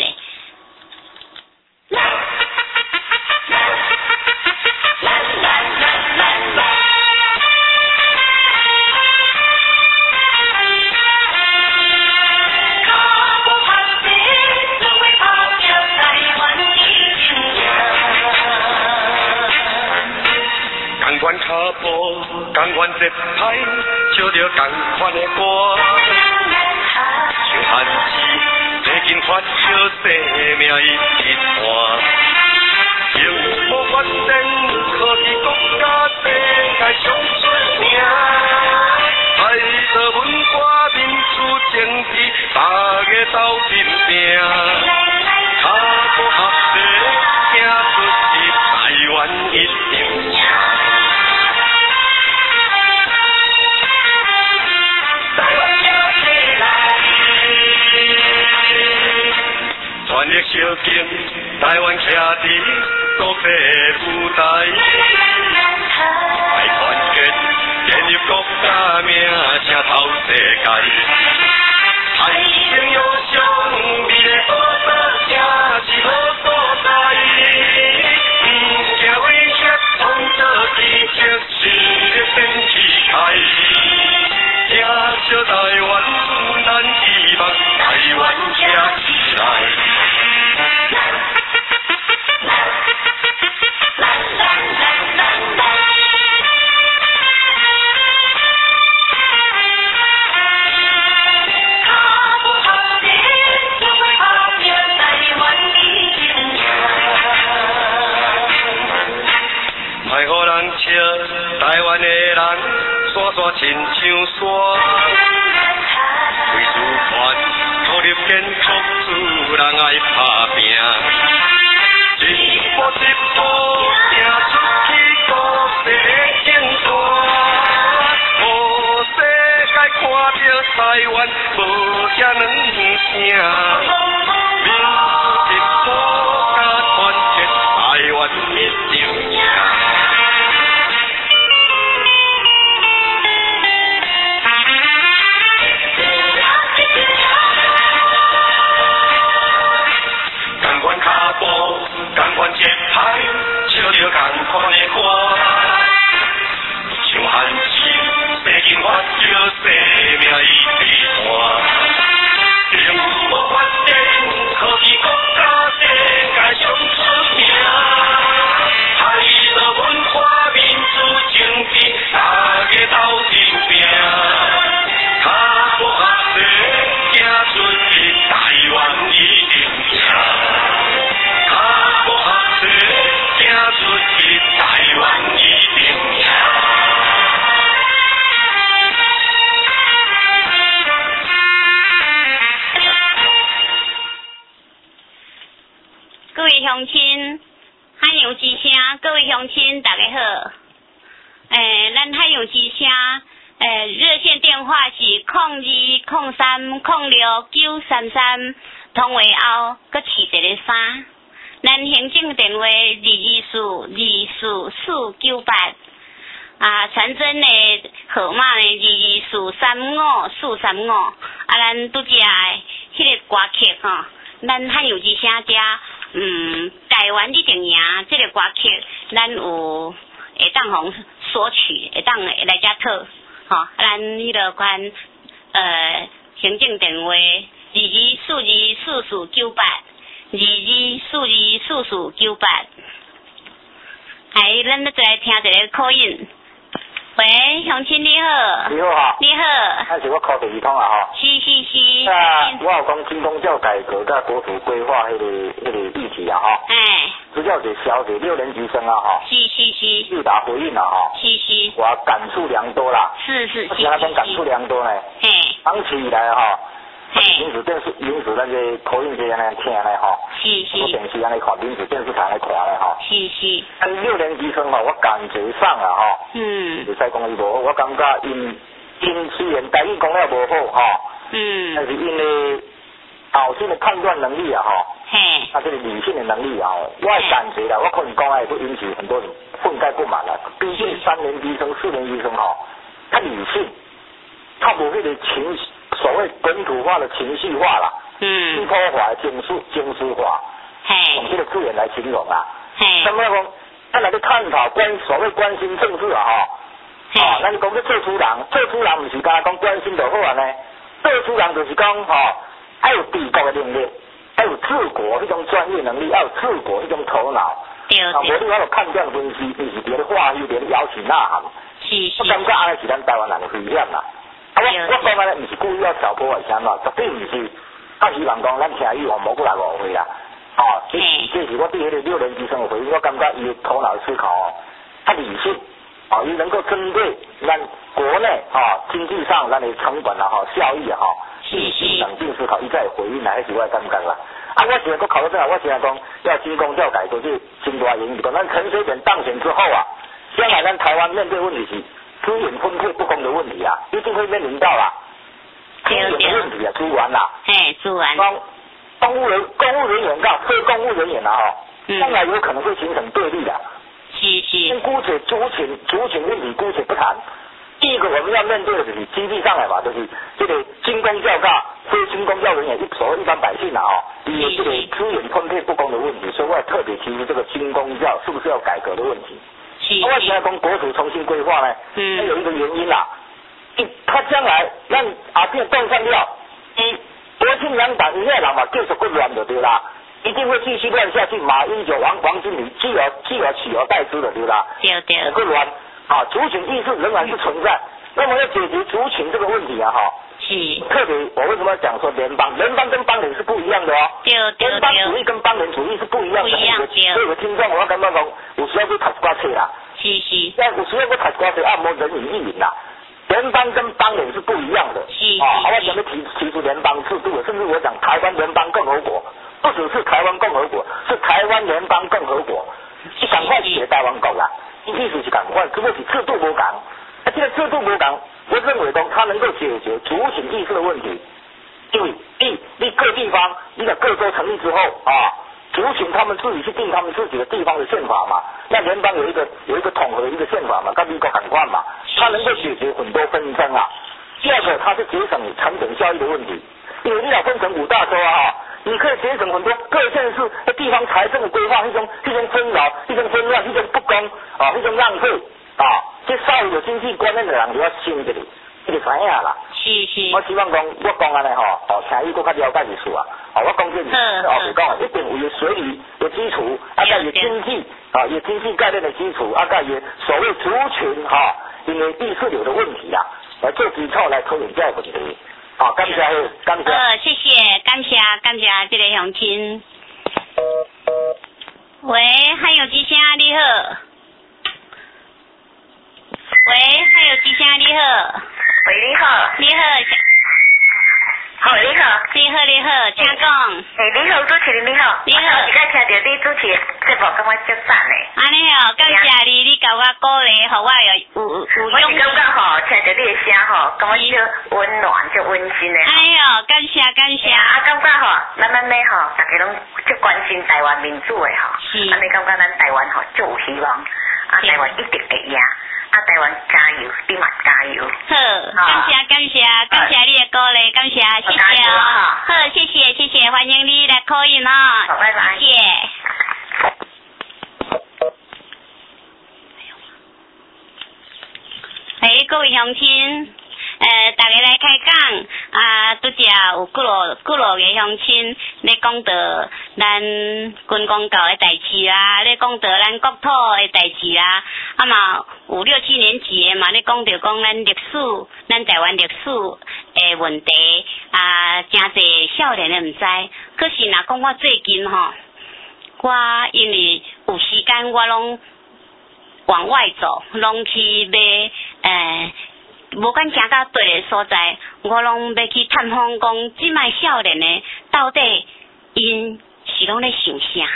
赶脚步，赶完节拍，唱着同款的歌。像汉子，最近发烧生命一段。幸福发展，科技国家世界上出名。爱着文化民主政治，大家斗阵拼。脚步合作，行出去，台湾一定赢。全力小劲，台湾徛伫国际舞台，爱团结，建立国家名声透世界。太平洋上美丽好所，正是好所在。不惊威胁，创造奇迹，是一片气概。听着台湾，咱希望台湾徛起来。台湾的人，山山亲像山，为主权，独立建国，自人爱打拼，一步一步行出去国际的竞赛，予世界看到台湾无这两声，民主进步加团结，台湾一定赢。同款节拍，唱着同款的歌，像汉子，生经发着生命一直传，幸福发展。 乡亲，海洋之声，各位乡亲，大家好。咱海洋之声，热线电话是0203069333，通话后搁试一个3。咱行政电话224249498。传真的号码呢2243545，咱拄只的迄个歌曲吼，咱汉有之声遮，台湾一定赢，这个歌曲咱有会当互索取，会当来遮讨，吼，咱迄个款行政电话224249498，224249498，咱要再来听一个口音。喂，乡亲你好。 你好哈。 你好。 那是我考第2通啊哈。 是。 我有讲军公教改革甲国土规划迄个议题啊哈。资料者小姐6年级生啊哈。是。裕达回应了哈。是。我感触良多啦。是。我其他讲感触良多呢。长期以来哈。民主电视咱个口音这样来听来哈。是。我电视安尼看，民主电视台来看咧哈。是。但6年级生哈，我感觉上啊哈。袂使讲伊无好，我感觉因虽然台语讲了无好哈。但是因的后生的判断能力啊哈。这个理性的能力啊，我的感觉啦，我可能讲会引起很多人愤慨不满啦。毕竟3年级生、4年级生哈，他理性，他无迄个所谓本土化的情绪化啦，气泡化、精细化，用这个字眼来形容啊。那么讲，咱来去探讨所谓关心政治啊哈，咱讲要做主人不是讲关心就好啊呢，做主人就是讲要有治国的能力，要有治国迄种专业能力，要有治国迄种头脑。无你我有判断分析，你是别的话语，别的邀请呐喊。我感觉安尼是咱台湾人的危险啦。我讲安尼，唔是故意要挑拨离间咯，绝对唔是。希望讲咱听伊话，无过来误会啦。这是我对迄个6年级生的回应，我感觉伊的头脑思考较理性，伊能够针对咱国内经济上咱的成本啊效益啊理性冷静思考，伊才会回应来，迄是我的感觉啦。我现在搁考虑这，我现在讲要军公教改革是真大原因，讲咱陈水扁当选之后啊，将来咱台湾面对问题是资源分配不公的问题啊，一定会面临到啦。资源的问题啊，资源啦。 资源。 公务人员跟非公务人员啊将来有可能会形成对立的。是。先姑且族群问题姑且不谈。第一个我们要面对的就是经济上来嘛，就是这个军公教跟非军公教人员所谓一般百姓啊有这个资源分配不公的问题，所以我也特别提出这个军公教是不是要改革的问题。我现在讲国土重新规划呢，它有一个原因啦，他将来让变动上了，国庆两党一夜人嘛继续不乱就对啦，一定会继续乱下去。马英九、王金宇继而取而代之的对啦，不乱族群意识仍然是存在。那么要解决族群这个问题啊特别我为什么要讲说联邦跟邦联是不一样的联邦主义跟邦联主义是不一样的。所以有听众我感觉讲有需要去读一寡册啦，有需要去读一寡册按摩人云亦云啦。联邦跟邦联是不一样的，我前面提出联邦制度，甚至我讲台湾联邦共和国，不只是台湾共和国，是台湾联邦共和国，是赶快写台湾国啦，意思是赶快，只不过是制度无同。这个制度无同，我认为它能够解决族群意识的问题，因为你各地方，你在各州成立之后族群他们自己去定他们自己的地方的宪法嘛，那联邦有一个统合的一个宪法嘛，跟美国很快嘛，它能够解决很多纷争啊。第二个，它是节省成本效益的问题，因为你要分成5大州你可以节省很多各县市的地方财政的规划，一种纷扰，一种纷乱，一种不公一种浪费这稍微有经济观念的人就要想这里，你就知影啦。我希望讲，我讲安尼听伊搁较了解历史啊。我讲这是讲一定有水利的基础，甲有经济有经济概念的基础，甲有所谓族群因为意识流的问题来做基础来讨论这个问题。感谢。 谢谢，感谢这个乡亲。喂，还有之声你好。喂，还有之声你好。 喂，你好。 你好。 好，你好， 你好，请讲。 你好，主持人你好。 你好。 我刚听到你主持节目，感觉足赞嘞。 安尼哦，感谢你甲我鼓励，互我有我是感觉吼，听到你的声吼，感觉足温暖、足温馨的。 哎呦，感谢。 感觉吼，咱要吼，大家拢足关心台湾民主的吼。 是。 安尼感觉咱台湾吼足有希望，台湾一定会赢。台湾加油，你嘛加油。 好，感谢你的鼓励，感谢，谢谢哦。好，谢谢，欢迎你来call in哦。 好，拜拜。 谢谢。各位乡亲，大家来开讲拄则有几落个乡亲咧讲到咱军公教的代志啦，咧讲到咱国土的代志啦，嘛有6、7年级的嘛咧讲到讲咱历史，咱台湾历史的问题真侪少年的毋知，可是若讲我最近吼，我因为有时间我拢往外走，拢去买无管行到对的所在，我拢要去探访讲即摆少年的到底因是拢咧想啥？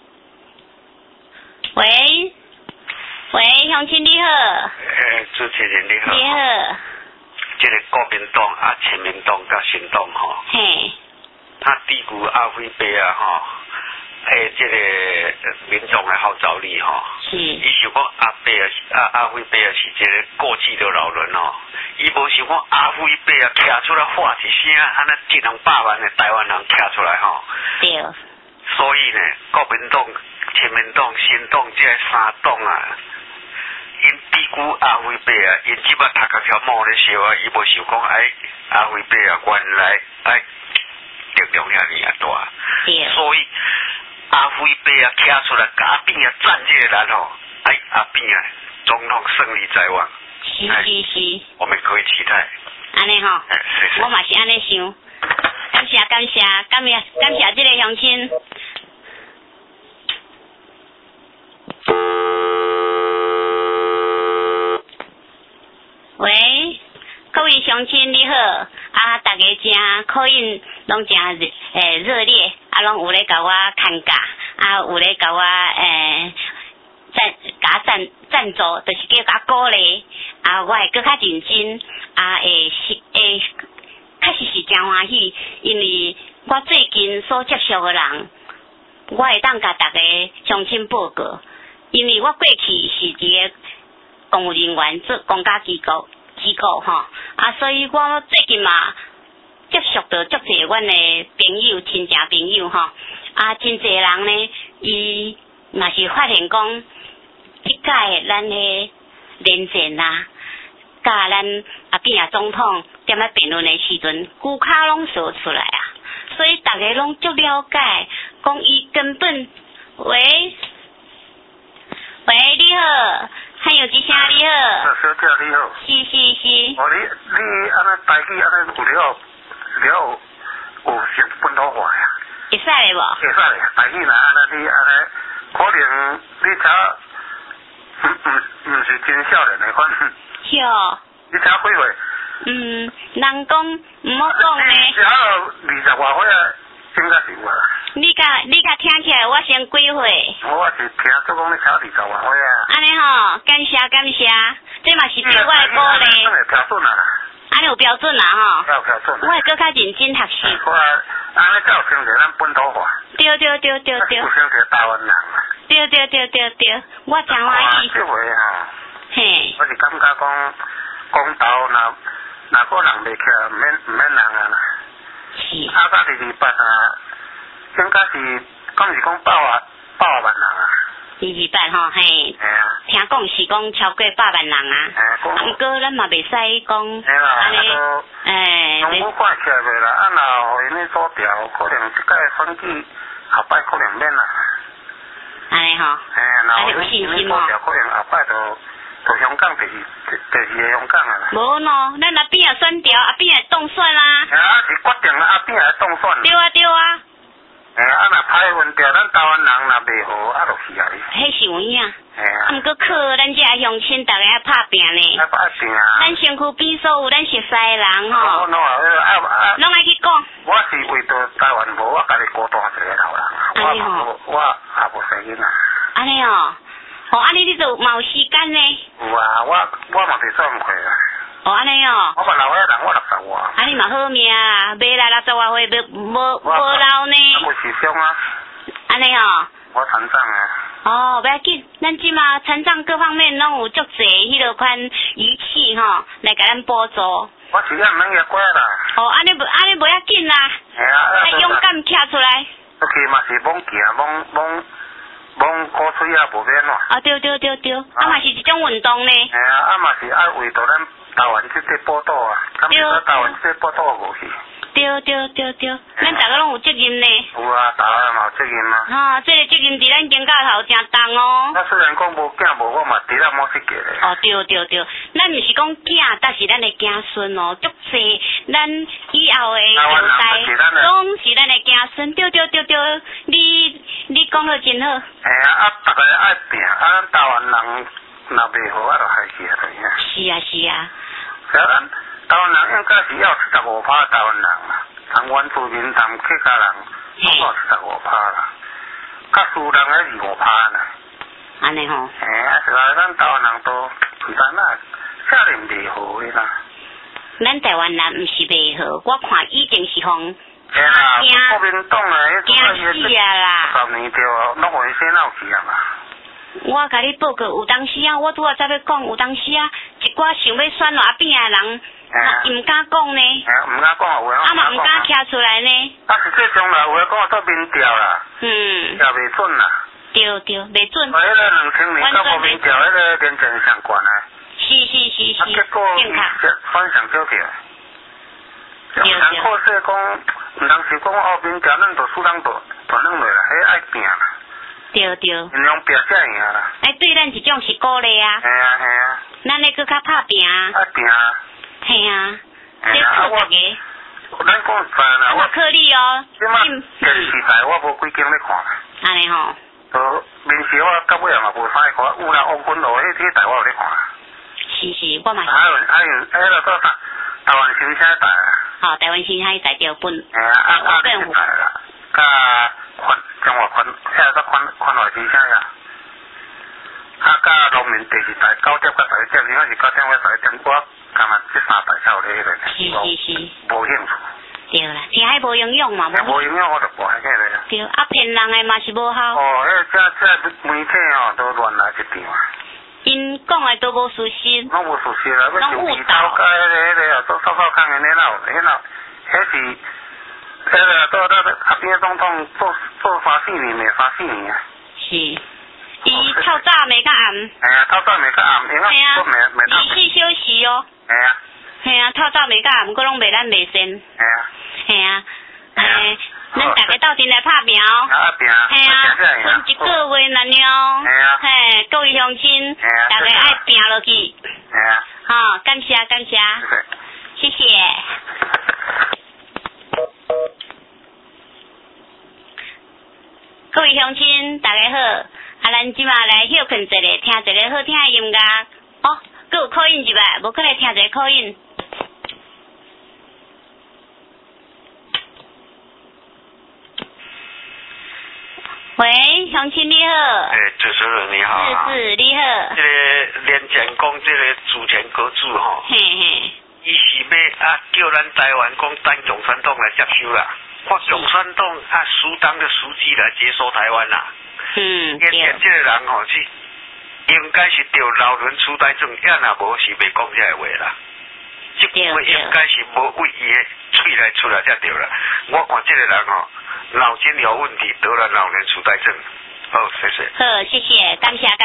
喂，乡亲你好。 主持人你好。 你好。 这个国民党亲民党甲新党吼。 嘿。 他低估阿辉伯吼。这个民众的号召力吼， 是。 伊想讲阿辉伯是这个过气的老人哦，伊无想讲阿辉伯徛出来喊一声，安尼100万的台湾人徛出来吼。 对。 所以呢，国民党、亲民党、新党这3党因低估阿辉伯因即摆头壳条毛咧烧伊无想讲阿辉伯原来力量遐尼大。 对。 所以。阿辉伯徛出来，甲阿扁站这个人吼，阿扁总统胜利在望。 是。 我们可以期待。 安尼吼。我嘛是安尼想。感谢这个乡亲。喂，各位乡亲你好，大家真可以拢真热烈。拢有咧甲我看价，有咧甲我赞助，就是叫甲鼓励，我会更较认真，确实是真欢喜，因为我最近所接触的人，我会当甲大家乡亲报告，因为我过去是一个公务人员做公家机构吼，所以我最近嘛。接触到足侪阮的朋友、亲戚朋友吼，真侪人呢，伊若是发现讲，即届咱的连战甲咱阿扁总统踮咧辩论的时阵，骨卡拢说出来所以大家拢足了解，讲伊根本喂，你好，还有一声你好， 小姐你好， 是。 你安尼台语安尼有先本土化呀？ 会使的无？ 会使的，台语若安尼你安尼，可能你才毋是真少年的款。 是哦。 你才几岁？ 人讲毋好讲呢。 你只要20外岁应该是有啦。 你甲听起来，我先几岁？ 我是听做讲你才20外岁安尼吼，感谢，这嘛是对我的鼓励。 标准啊。 安尼有标准吼。 有标准。 我会更较认真读书。 安尼才有成就咱本土化。 对。有成就台湾人啊。 对，我真欢喜。 这回吼。 嘿。 我是感觉讲道若个人袂起来，毋免人啊啦。 是。 到28应该是讲是讲100万人啊。 28吼，嘿。听讲是讲超过100万人不过咱嘛袂使讲安尼。 拢不看起来袂啦，若互因咧做调，可能即届选举后摆可能免啦。 安尼吼。 若有信心做调，可能后摆就香港第二个香港啊啦。 无喏，咱阿扁也选调，阿扁会当选啦。 是决定了阿扁会当选。 对啊。 若歹运调，咱台湾人若袂好，就是啊。 迄是有影， 毋过靠咱这乡亲，大家爱拍拼呢。 爱拼啊！ 咱身躯边所有咱熟悉的人吼，拢爱去讲。 我是为着台湾无，我家己孤单一个老人，我也无生囡仔。 安尼哦，哦，安尼你就嘛有时间呢？ 有啊，我嘛是算过啊。 哦，安尼哦。 我嘛老岁人，我60外。 安尼嘛好命啊，未来60外岁无老呢。 我是伤啊。 安尼哦。 我残障啊。 哦，不要紧，咱即马残障各方面拢有足侪迄落款仪器吼，来甲咱补助。 我是要能个乖啦。 哦，安尼无要紧啦。 系啊。 爱勇敢徛出来。 出去嘛是猛行，猛鼓吹啊，无免咯。 啊对，啊嘛是一种运动呢。 系啊，啊嘛是爱为着咱台湾这个报道啊，咱台湾这个报道无去。对，咱大家拢有责任呢。 有啊， 大家嘛有责任啊。 哈，这个责任伫咱肩胛头真重哦。 我虽然讲无囝无，我嘛伫咱某世界咧。 哦，对，咱毋是讲囝，但是咱的子孙哦，足济咱以后的后代，拢是咱的子孙。对，你讲得真好。 系啊，大家爱拼，咱台湾人若袂好，就害死啊，对啊。是啊。 咱台湾人应该是要15%台湾人啦，同原住民、同客家人，拢有15%啦，较输人还是5%呢。 安尼吼。 嘿啊，是啊，咱台湾人都其他那少年袂好的啦。 咱台湾人毋是袂好，我看以前是方。 嘿啦，国民党诶， 惊死啊啦 ！10年着，拢互伊洗脑去啊嘛。 我甲你报告，有当时啊，我拄仔才要讲，有当时啊，一寡想要选哪边诶人。伊毋敢讲呢， 毋敢讲有诶， 啊嘛毋敢徛出来呢。 啊，实际上啦，有诶讲做民调啦，也袂准啦。 对，袂准。 迄个2000年到国民调，迄个连政上悬诶。 是。 啊，结果反上少票。人可说讲，毋通是讲哦，民调咱着输人着软落啦，迄爱拼啦。 对。 尽量拼才赢啦。 对咱一种是鼓励啊。 系啊。 咱咧搁较拍拼啊。 爱拼。 系啊，这靠大家。 咱讲实在啦， 我靠你哦。 即马电视台我无几间咧看。 安尼吼。 都面时我到尾也嘛无啥会看，有啦王君路迄台我有咧看。 是，我嘛是。 迄个做啥？台湾新生台啊。 哦，台湾新生台就本。 系啊，政府台啦，甲中华迄个宽外新生呀。啊，甲农民电视台9点到11点，应该是9点到11点，我干嘛这3台才有咧迄个。 是。 无兴趣。 对啦，听迄无营养嘛。 无营养我就无迄个咧。 对，啊骗人诶嘛是无效。 哦，这媒体吼都乱来一场啊。 因讲诶都无事实。 拢无事实啦，要是误导甲迄个做扫扫空诶咧闹，迄是迄个做阿扁总统做3-4年诶，3-4年啊。 是。伊透早袂甲暗。 系啊，透早袂甲暗，因为都袂当。 24小时哦。系啊，透早袂甲暗，毋过拢袂咱袂先。系啊。咱大家斗阵来拍拼哦。 拼。 系啊，剩一个月了呢。嘿，各位乡亲，大家爱拼落去。系啊。 好，感谢。谢谢。各位乡亲，大家好。咱即马来休困一下，听一个好听的音乐。哦，佮有口音入来，无过来听一个口音。喂，乡亲你好。 主持人你好。 是你好。 这个连前讲这个主权国主吼。 嘿。 伊是要叫咱台湾讲单共产党来接收啦，或共产党苏当的书记来接收台湾啦。 对。 这个人吼是应该是着老人痴呆症，也若无是袂讲这个话啦。这话应该是无为伊的嘴来出来才对啦。我看这个人吼脑筋有问题，得了老年痴呆症。好，谢谢。 好，谢谢，感谢。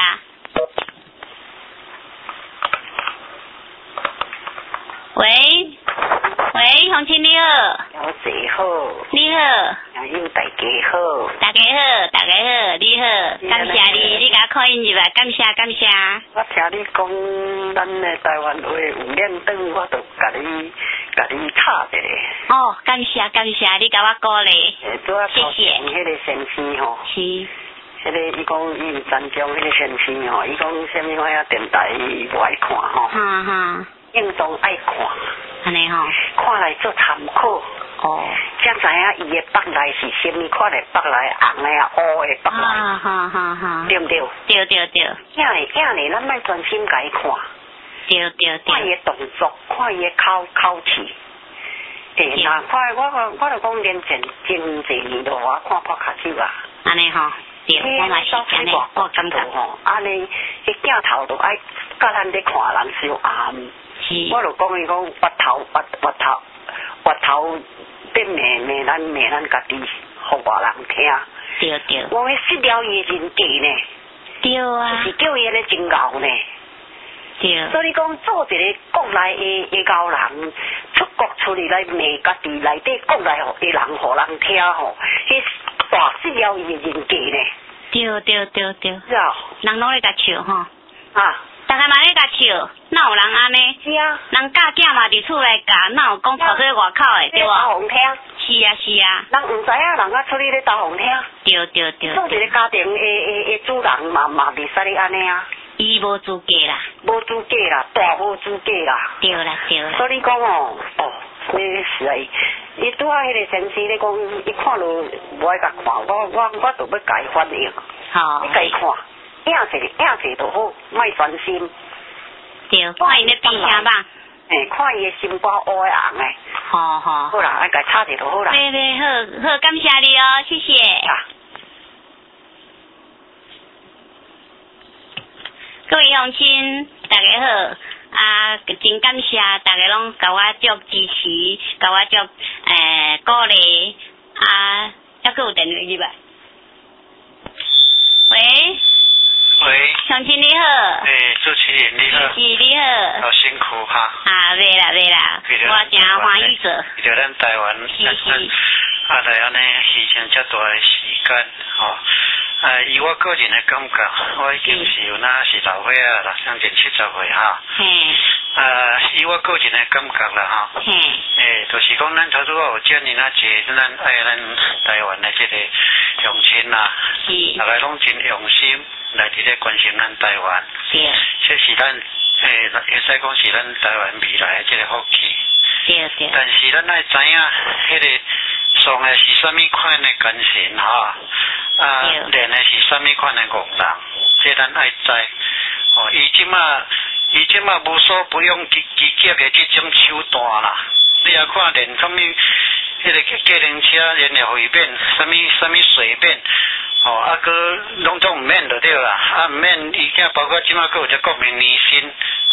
喂，乡亲你好。 小姐好。 你好。 朋友大家好。 大家好，你好，感谢你甲我 call in 入来，感谢。 我听你讲咱的台湾话有练灯，我就甲你插一下。 哦，感谢，你甲我鼓励。 谢谢。 迄个先生吼。 是。 迄个伊讲伊有赞助迄个先生吼，伊讲啥物我遐电台无爱看吼，应当爱看， 安尼吼， 看来做参考。 哦， 才知影伊的腹内是啥物款的腹内，红的啊，乌的腹内，对不对？ 对对对。 影嘞，咱莫专心甲伊看。 对对对。 看伊的动作，看伊的口气。对，那看我就讲连真济年咯，我看破卡手啊。 安尼吼，对，我嘛是安尼，我感觉吼，安尼迄镜头都爱甲咱咧看人相暗。是。我就讲伊讲挖头变骂咱家己，互外人听。 对对。 我们失了伊的人格呢。 对啊。 是叫伊咧真牛呢。 对。 所以讲做一个国内的牛人，出国出去来骂家己内底国内的人，互人听吼，迄大失了伊的人格呢。 对对对对。 是啊。 人拢咧甲笑吼。 啊。 大家嘛咧甲笑，哪有人安尼？ 是啊。 人教囝嘛伫厝内教，哪有讲跑出外口的，对无？ 打红听。 是啊是啊。 人唔知影，人啊出去咧打红听。 对对对。 做一个家庭的主人嘛袂使咧安尼啊。 伊无资格啦。 无资格啦，大无资格啦。 对啦对啦。 所以讲哦，你是啊，伊拄啊迄个先生咧讲，伊看落无爱甲看，我就要甲伊反应。 好。 你甲伊看。影者就好，莫专心。 对，看伊咧变啥吧？ 看伊的心肝乌的红的。 好。 好啦，爱甲插者就好啦。 对，好，感谢你哦，谢谢。各位乡亲，大家好，真感谢大家拢甲我足支持，甲我足鼓励，还佫有电话入来。喂，乡亲你好。 主持人你好。 是你好。 好辛苦哈。 袂啦，我真欢喜做。 为着咱台湾，来安尼牺牲遮大的时间，吼。以我个人的感觉，我已经是有是老岁啊啦，将近70岁哈。以我个人的感觉啦哈。就是讲咱头拄有遮尔济咱爱咱台湾的这个乡亲啦，大家拢真用心来伫咧关心咱台湾。这是咱会使讲是咱台湾未来的这个福气。 对。 但是咱爱知影，迄个上的是啥物款的精神哈？练的是啥物款的功能？这咱爱知。伊即马无所不用积极的这种手段啦。你也看练啥物？迄个计程车练的会免，啥物随便。个拢总毋免就对啦，毋免伊囝包括即马佫有只国民年薪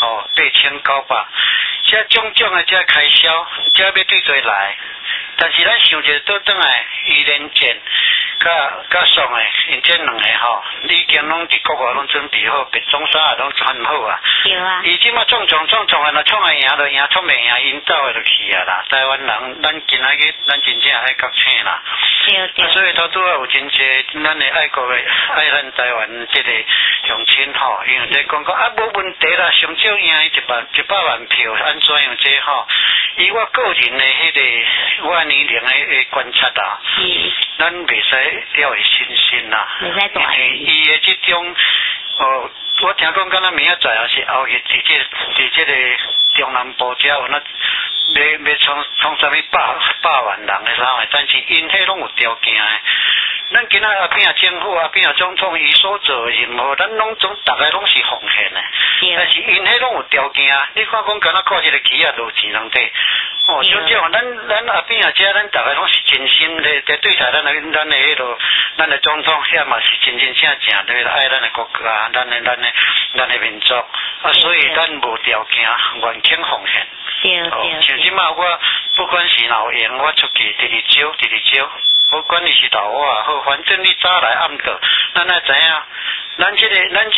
，8900，这种的这开销，这要对对来，但是咱想着倒转来，伊连钱甲爽的，因这两个吼，已经拢伫国外拢准备好，别种啥也拢很好啊。 对啊。 伊即马创的，若创会赢就赢，创袂赢因走的就去啊啦。台湾人，咱今仔日咱真正爱觉醒啦。对。所以头拄有真济咱的爱国的爱咱台湾这个乡亲吼，因为在讲无问题啦，上少赢100万票，安怎样这吼？以我个人的迄个我年龄的观察啊，咱袂使了有信心啦。 袂使大意。 伊的这种我听讲，敢若明仔载也是后日伫这个中南部遮有那要创啥物百万人的啥的，但是因迄拢有条件的。咱今仔后边政府后边总统伊所做的任务，咱拢大概拢是奉献的。但是因迄拢有条件，你看讲敢若靠一个旗啊，都有钱通摕。像这样，咱后边遮咱大概拢是真心的对待咱的迄落，咱的总统遐嘛是真正正对爱咱的国家，咱的民族所以咱无条件愿肯奉献。像即马我不管是哪有闲，我出去直直招。不管你是老我也好，反正你早来暗倒，咱爱知影，咱这个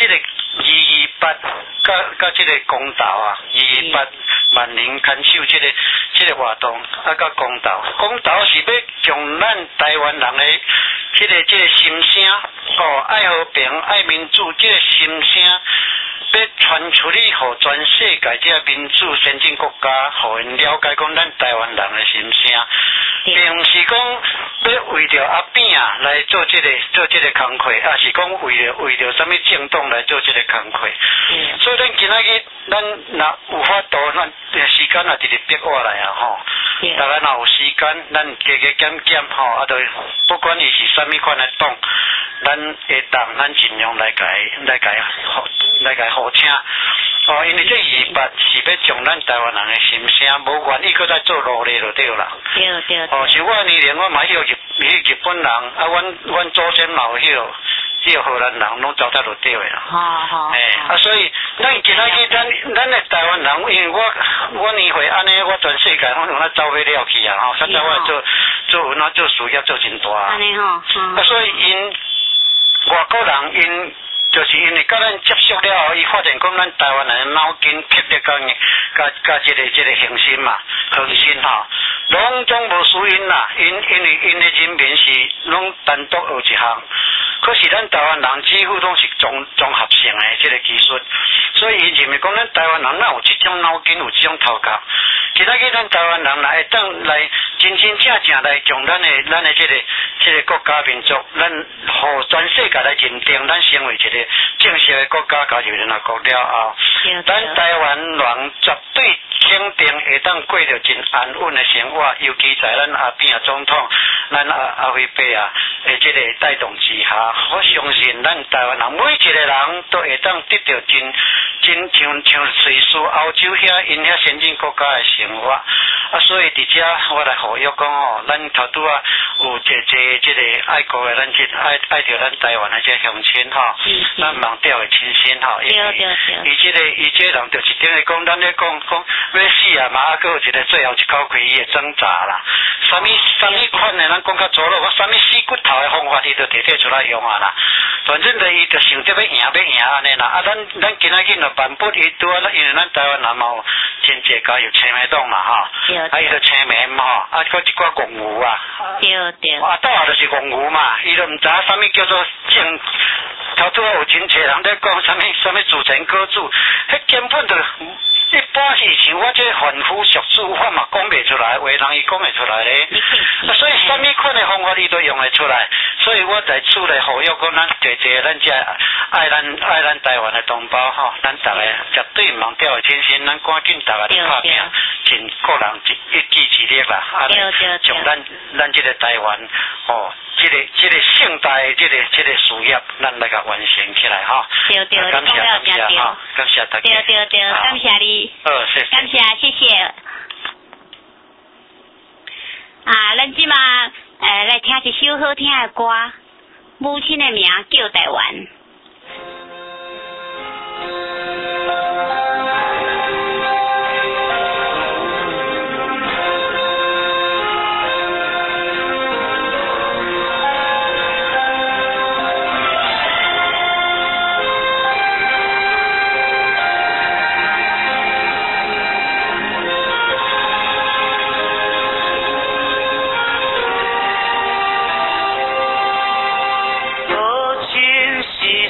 228甲这个公道啊，228万人牵手这个活动甲公道是要将咱台湾人的这个心声爱和平爱民主这个心声要传出去，互全世界这民主先进国家，互因了解讲咱台湾人的心声。 并毋是讲要为着阿扁啊来做这个工课，也是讲为着什么政党来做这个工课。所以咱今仔日咱若有法度，咱时间也直直逼我来啊吼。大家若有时间，咱加减吼，啊，就不管伊是什么款的党，咱会当咱尽量来甲好听。哦，因为这二八是要将咱台湾人的心声，无愿意搁再做努力就对啦。对。哦，像我年龄，我嘛晓日本人，啊，阮祖先嘛有迄荷兰人拢走得就对啦。好。啊，所以咱今仔日咱的台湾人，因为我年岁安尼，我全世界拢用咱走不了去啊！吼，现在我做文啊，做事业做真大。安尼吼。啊，所以因外国人因。就是因为甲咱接触了后，伊发现讲咱台湾人脑筋魄力甲这个恒心嘛，恒心吼，拢总无输因啦。因为因的人民是拢单独学一项，可是咱台湾人几乎拢是综合性的这个技术，所以因认为讲咱台湾人哪有这种脑筋，有这种头壳。今仔日咱台湾人来当来真正来将咱的这个国家民族，咱互全世界来认定，咱成为一个正式的国家加入联合国了后，咱台湾人绝对肯定会当过着真安稳的生活，尤其在咱阿扁总统、咱阿辉伯啊的这个带动之下，我相信咱台湾人每一个人都会当得到真像瑞士、欧洲遐因遐先进国家的生活。啊，所以伫遮我来呼吁讲吼，咱头拄啊有这个爱国的咱爱着咱台湾的这乡亲吼，咱忘掉的亲心吼，伊这人就一定会讲，咱咧讲要死啊嘛，啊，佫有一个最后一口气伊会挣扎啦。什么款的咱讲较粗鲁，我什么死骨头的方法，伊就摕出来用啊啦。反正就伊就想着要赢安尼啦。啊，咱今仔日就办不伊拄啊，因为咱台湾人嘛有真济加入青梅党嘛吼，啊，伊就青梅嘛吼，啊，佫一寡公牛啊。对。啊，倒下就是公牛嘛，伊就毋知影什么叫做正。头拄有真济人咧讲什么主权国主，迄根本就一般是像我这凡夫俗子，我嘛讲袂出来，话人伊讲会出来咧。所以什么款的方法伊都用会出来，所以我在厝内呼吁讲，咱济咱这爱咱台湾的同胞吼，咱大家绝对毋忘掉的真心，咱赶紧大家来拍拼，尽个人一己之力啦，啊，将咱这个台湾哦。这个盛大的这个事业，咱来甲完成起来哈。对，感谢哈，感谢大家。对， 感谢你。 谢谢。 谢谢。啊，咱即马来听一首好听的歌，母亲的名叫台湾。 母亲是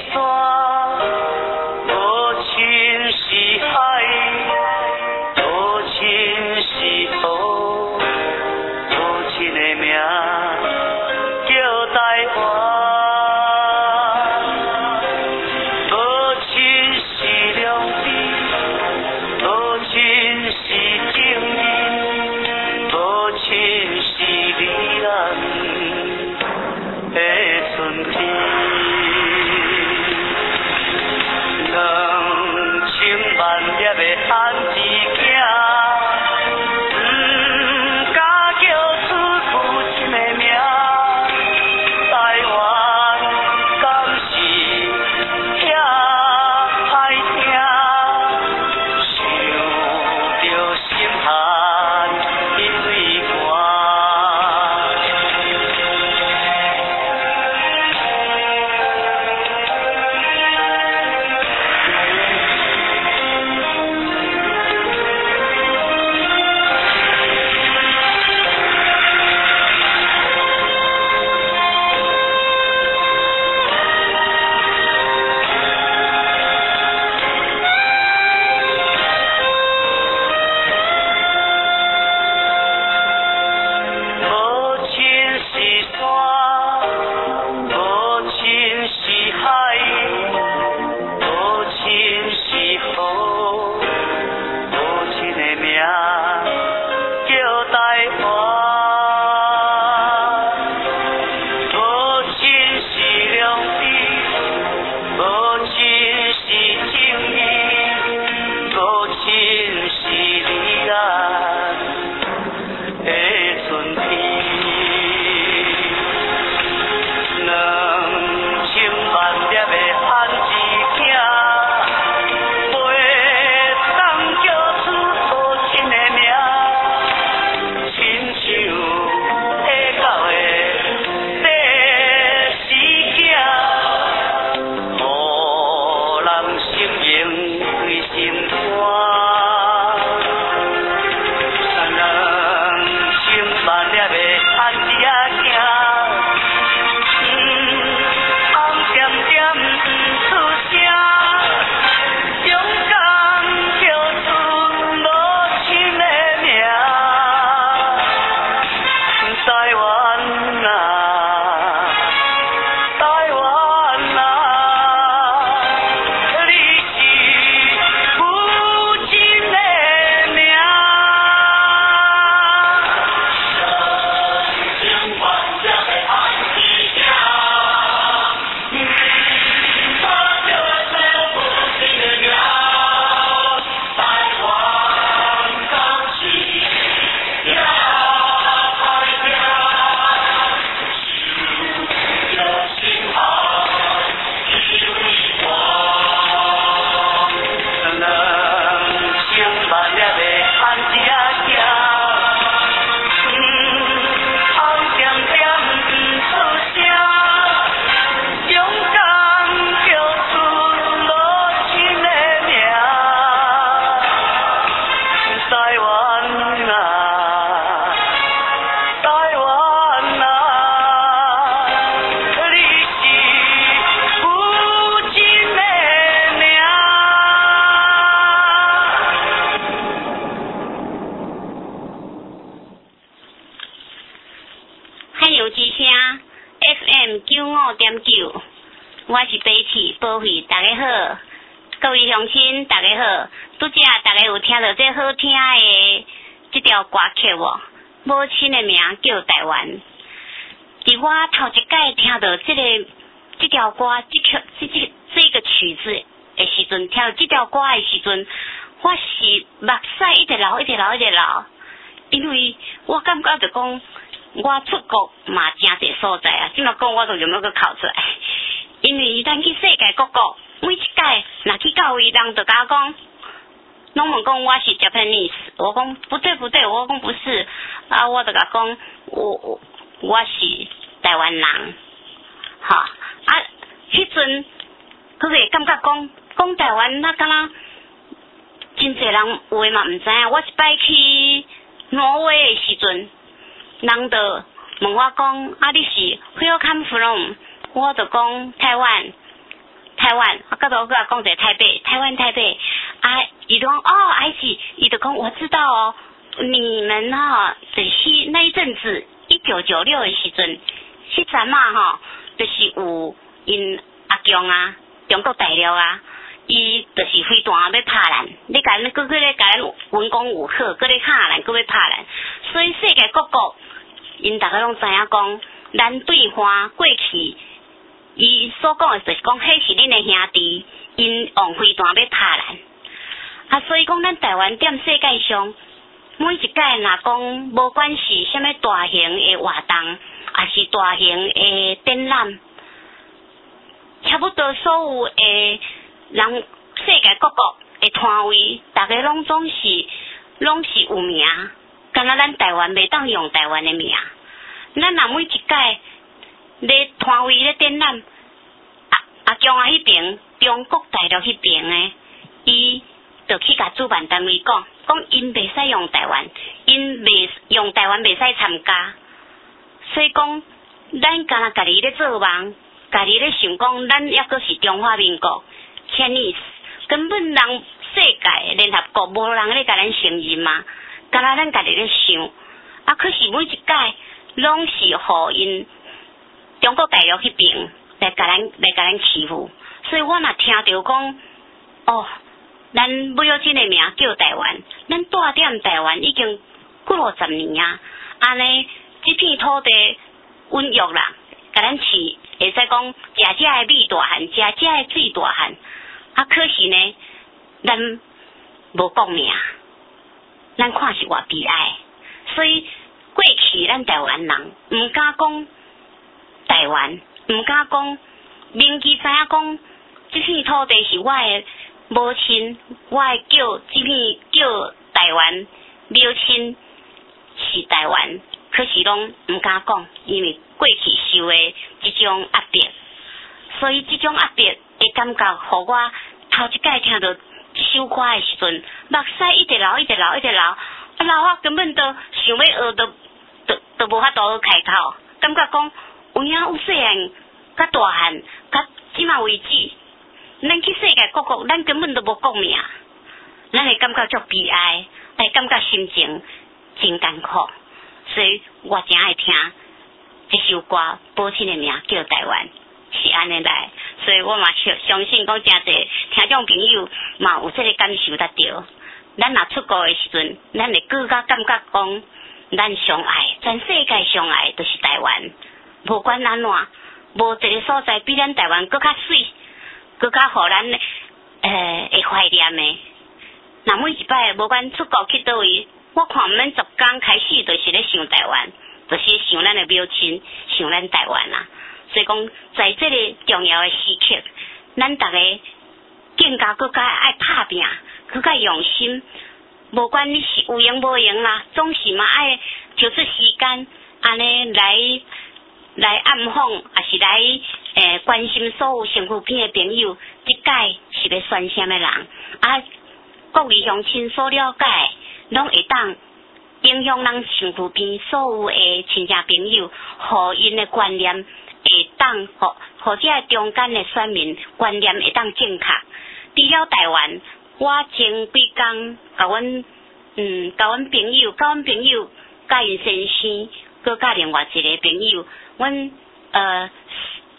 9.9，我是北市保惠，大家好，各位乡亲大家好，拄则大家有听到这好听的这条歌曲无？母亲的名叫台湾。伫我头一摆听到这条歌，这个曲子的时阵，听到这条歌的时阵，我是目屎一直流，因为我感觉就讲，我出国嘛真侪所在啊，怎么讲我都有要去考出来，因为咱去世界各国，每一届若去到位，人就甲我讲，拢问讲我是 Japanese， 我讲不对，我讲不是，啊，我就甲讲我是台湾人，哈啊，迄阵佢会感觉讲台湾那敢若真侪人有诶嘛毋知影，我一摆去挪威诶时阵，人就问我讲啊，你是 Where come from？ 我就讲台湾，啊，到头我讲者台北，啊，伊就讲哦，I see，伊就讲我知道哦，你们哈就是那一阵子1996的时阵，迄阵嘛吼，就是有因阿强啊，中国大陆啊，伊就是飞弹要拍咱，你甲咱搁咧甲咱文攻武吓，搁咧吓咱，搁要拍咱，所以世界各国因大家拢知影讲，咱对方过去。伊所讲的就是讲，迄是恁的兄弟，因用飞弹要拍咱，啊，所以讲咱台湾踮世界上，每一届若讲，无管是啥物大型的活动，还是大型的展览，差不多所有的人，世界各国的摊位，大家拢是有名，敢若咱台湾袂当用台湾的名，咱若每一届。咧摊位咧展览，阿强啊迄边，中国大陆迄边诶，伊就去甲主办单位讲因袂使用台湾，因袂用台湾袂使参加，所以讲咱敢若家己咧做梦，家己咧想讲，咱抑阁是中华民国 ，Chinese， 根本人世界联合国无人咧甲咱承认嘛，敢若咱家己咧想，啊，可是每一届拢是互因。中国大陆迄边来甲咱欺负，所以我若听到讲，哦，咱母亲的名叫台湾，咱住踮台湾已经50年啊，安尼这片土地稳育啦，甲咱饲，会使讲食的米大汉，食的水大汉，啊，可是呢，咱无讲名，咱看是偌悲哀，所以过去咱台湾人毋敢讲。台湾毋敢讲，明记知影讲，这片土地是我的母亲，我的叫这片叫台湾，母亲是台湾，可是拢毋敢讲，因为过去受的这种压迫，所以这种压迫的感觉，互我头一摆听到这首歌的时阵，目屎一直流，啊，我根本都想要学都无法度开口，感觉讲。有影有细汉，甲大汉，甲即马为止，咱去世界各国，咱根本都无讲名，咱会感觉足悲哀，会感觉心情真艰苦，所以我真爱听这首歌，母亲的名叫台湾，是安尼来，所以我嘛相信讲真侪听众朋友嘛有这个感受得到，咱若出国的时阵，咱会更加感觉讲，咱上爱，全世界上爱都是台湾。无管安怎，无一个所在比咱台湾搁较水，搁较互咱会怀念的。那每一摆无管出国去倒位，我看毋免10天开始，就是咧想台湾，就是想咱的母亲，想咱台湾啊。所以讲，在这个重要的时刻，咱大家更加搁较爱拍拼，搁较用心。无管你是有用无用啦，总是嘛爱抽出时间，安尼来暗访，也是来关心所有身躯边的朋友，即届是要选啥物人？啊，各位乡亲所了解，拢会当影响咱身躯边所有的亲戚朋友，互因的观念会当，互这中间的选民观念会当正确。除了台湾，我前几工甲阮朋友，甲因先生，佮甲另外一个朋友。阮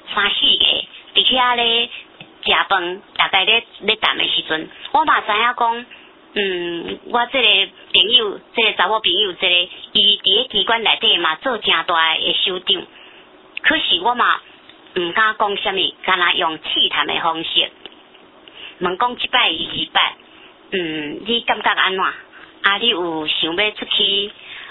3、4个伫遐咧食饭，大概咧谈的时阵，我嘛知影讲，我这个朋友，这个查某朋友，这个伊伫个机关内底嘛做正大的首长，可是我嘛毋敢讲啥物，敢若用试探的方式，问讲即摆你感觉安怎？你有想要出去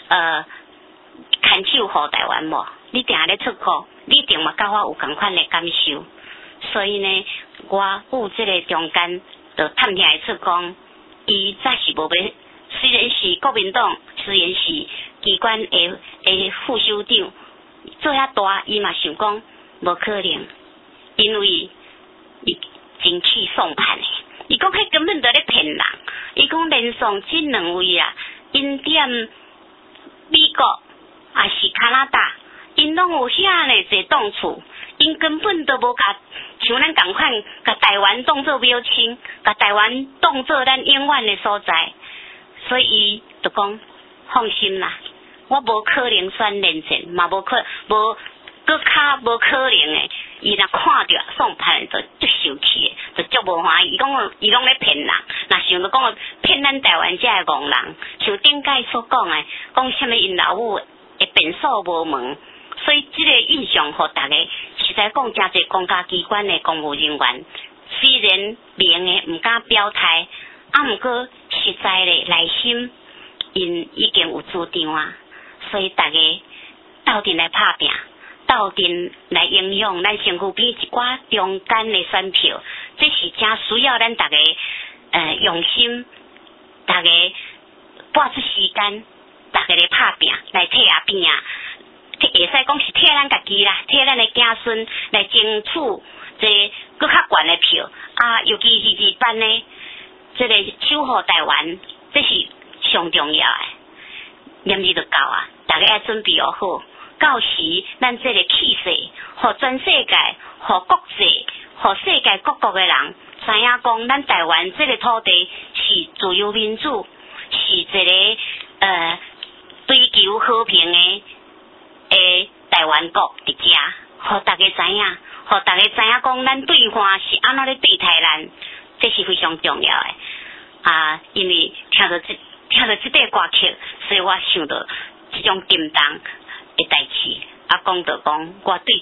牵手互台湾无？你定咧出国，你一定嘛甲我有共款的感受。所以呢，我有这个中间就探听会出讲，伊早是无要，虽然是国民党，虽然是机关的副首长，做遐大，伊嘛想讲无可能，因为伊真去送判的。伊讲迄根本就咧骗人，伊讲连送这2位啊，因踮美国也是加拿大，因拢有遐呢侪档厝，因根本都无甲像咱共款甲台湾当作标签，甲台湾当作咱永远的所在，所以伊就讲放心啦，我无可能选连战，嘛无搁较无可能的。伊若看着送判就足生气的，就足无欢喜。伊讲伊拢咧骗人，若想着讲骗咱台湾这个戆人，像顶届所讲的，讲什么因老母会变数无门，所以这个印象互大家实在讲，真侪公家机关的公务人员，虽然明的毋敢表态，毋过实在的内心因已经有主张啊，所以大家斗阵来拍拼。斗阵来影响咱身躯边一寡中间的选票，这是真需要咱大家用心，大家拨出时间，大家来拍拼，来替下拼啊！会使讲是替咱家己啦，替咱的子孙来争取这更较悬的票啊！尤其是日班呢，这个守护台湾，这是上重要的。念日就到啊，大家要准备好。到时，咱这个气势，互全世界、互国际、互世界各国的人知影讲，咱台湾这个土地是自由民主，是一个追求和平的台湾国伫遮，互大家知影，互大家知影讲，咱对方是安怎咧对待咱，这是非常重要的啊！因为听到这个歌曲，所以我想到这种感动。的代志，讲到讲，我对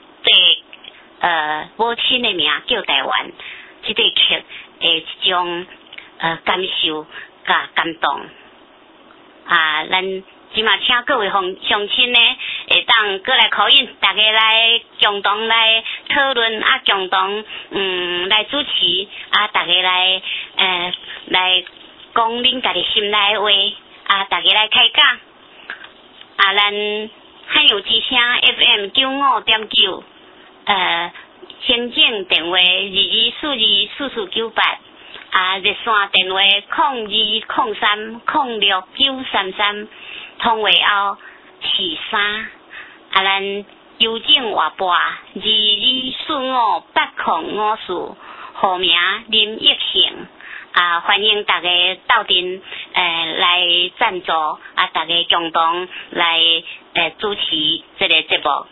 母亲的名叫台湾，这个曲一种感受甲感动啊！咱即马请各位乡亲呢，会当过来考印，大家来共同来讨论啊，共同来主持啊，大家来讲恁家己心内的话啊，大家来开讲啊，咱。汉有之声 FM 95.9，行政电话22424498，热线电话0203069333，通话后43，咱邮政话拨22458054，户名林益庆。欢迎大家斗阵来赞助啊！大家共同来主持这个节目。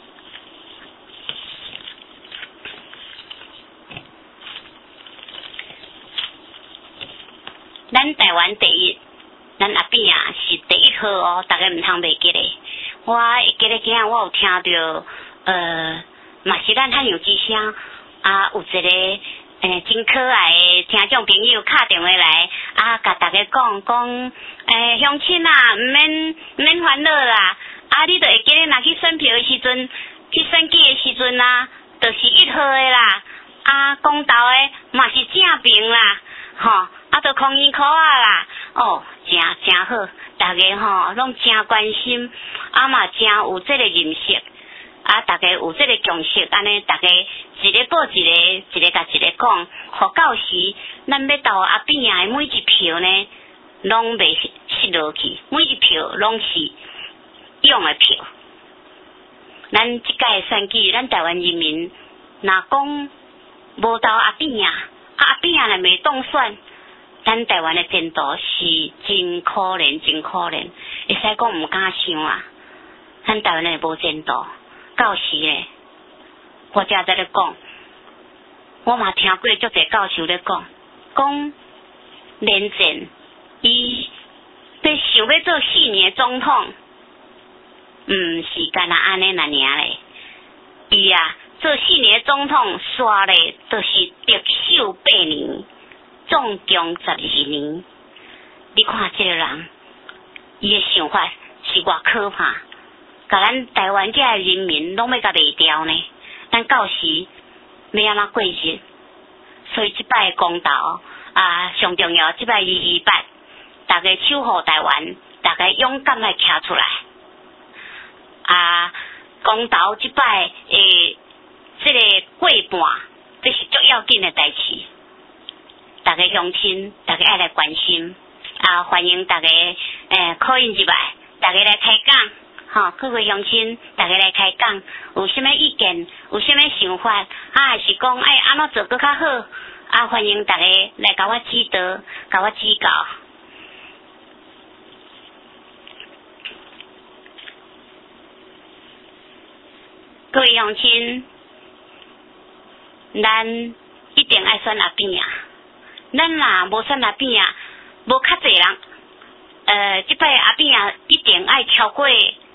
咱台湾第一，咱阿扁啊是第一号哦，大家唔通袂记咧。我会记咧，今日我有听到嘛是咱汉有之声啊，有一个。真可爱的听众朋友打电话来甲大家讲，乡亲啊，唔免烦恼啦，你就会记得若去选票的时阵，去选举的时阵啊，就是1号的啦，公投的嘛是正平啦，就2块啦，真好，大家拢真关心，嘛真有这个认识。大家有这个共识，安尼大家一个报一个甲一个讲，互到时咱要投阿扁的每一票呢，拢袂失落去，每一票拢是用的票。咱即届选举，咱台湾人民若讲无投阿扁阿扁若袂当选，咱台湾的前途是真可怜，真可怜，会使讲毋敢想啊，咱台湾的无前途。到时咧， 我才在咧讲，我嘛听过足侪教授咧讲连战伊要想要做4年总统，是干那安尼那尔咧，伊啊做4年总统刷咧，就是特首8年，总共12年。你看这个人，伊的想法是偌可怕，甲咱台湾这人民拢要甲袂掉呢。咱到时要安怎过日？所以这摆公投上重要，这摆228，大家守护台湾，大家勇敢来站出来。公投这摆这个过半，这是足要紧的代志。大家乡亲，大家爱来关心。欢迎大家call in入来，大家来开讲，各位乡亲，大家来开讲，有啥物意见，有啥物想法，是讲安怎做更较好，欢迎大家来甲我指导，甲我指教。各位乡亲，咱一定爱选阿扁啊！咱若无选阿扁啊，无较侪人，即摆阿扁啊一定爱超过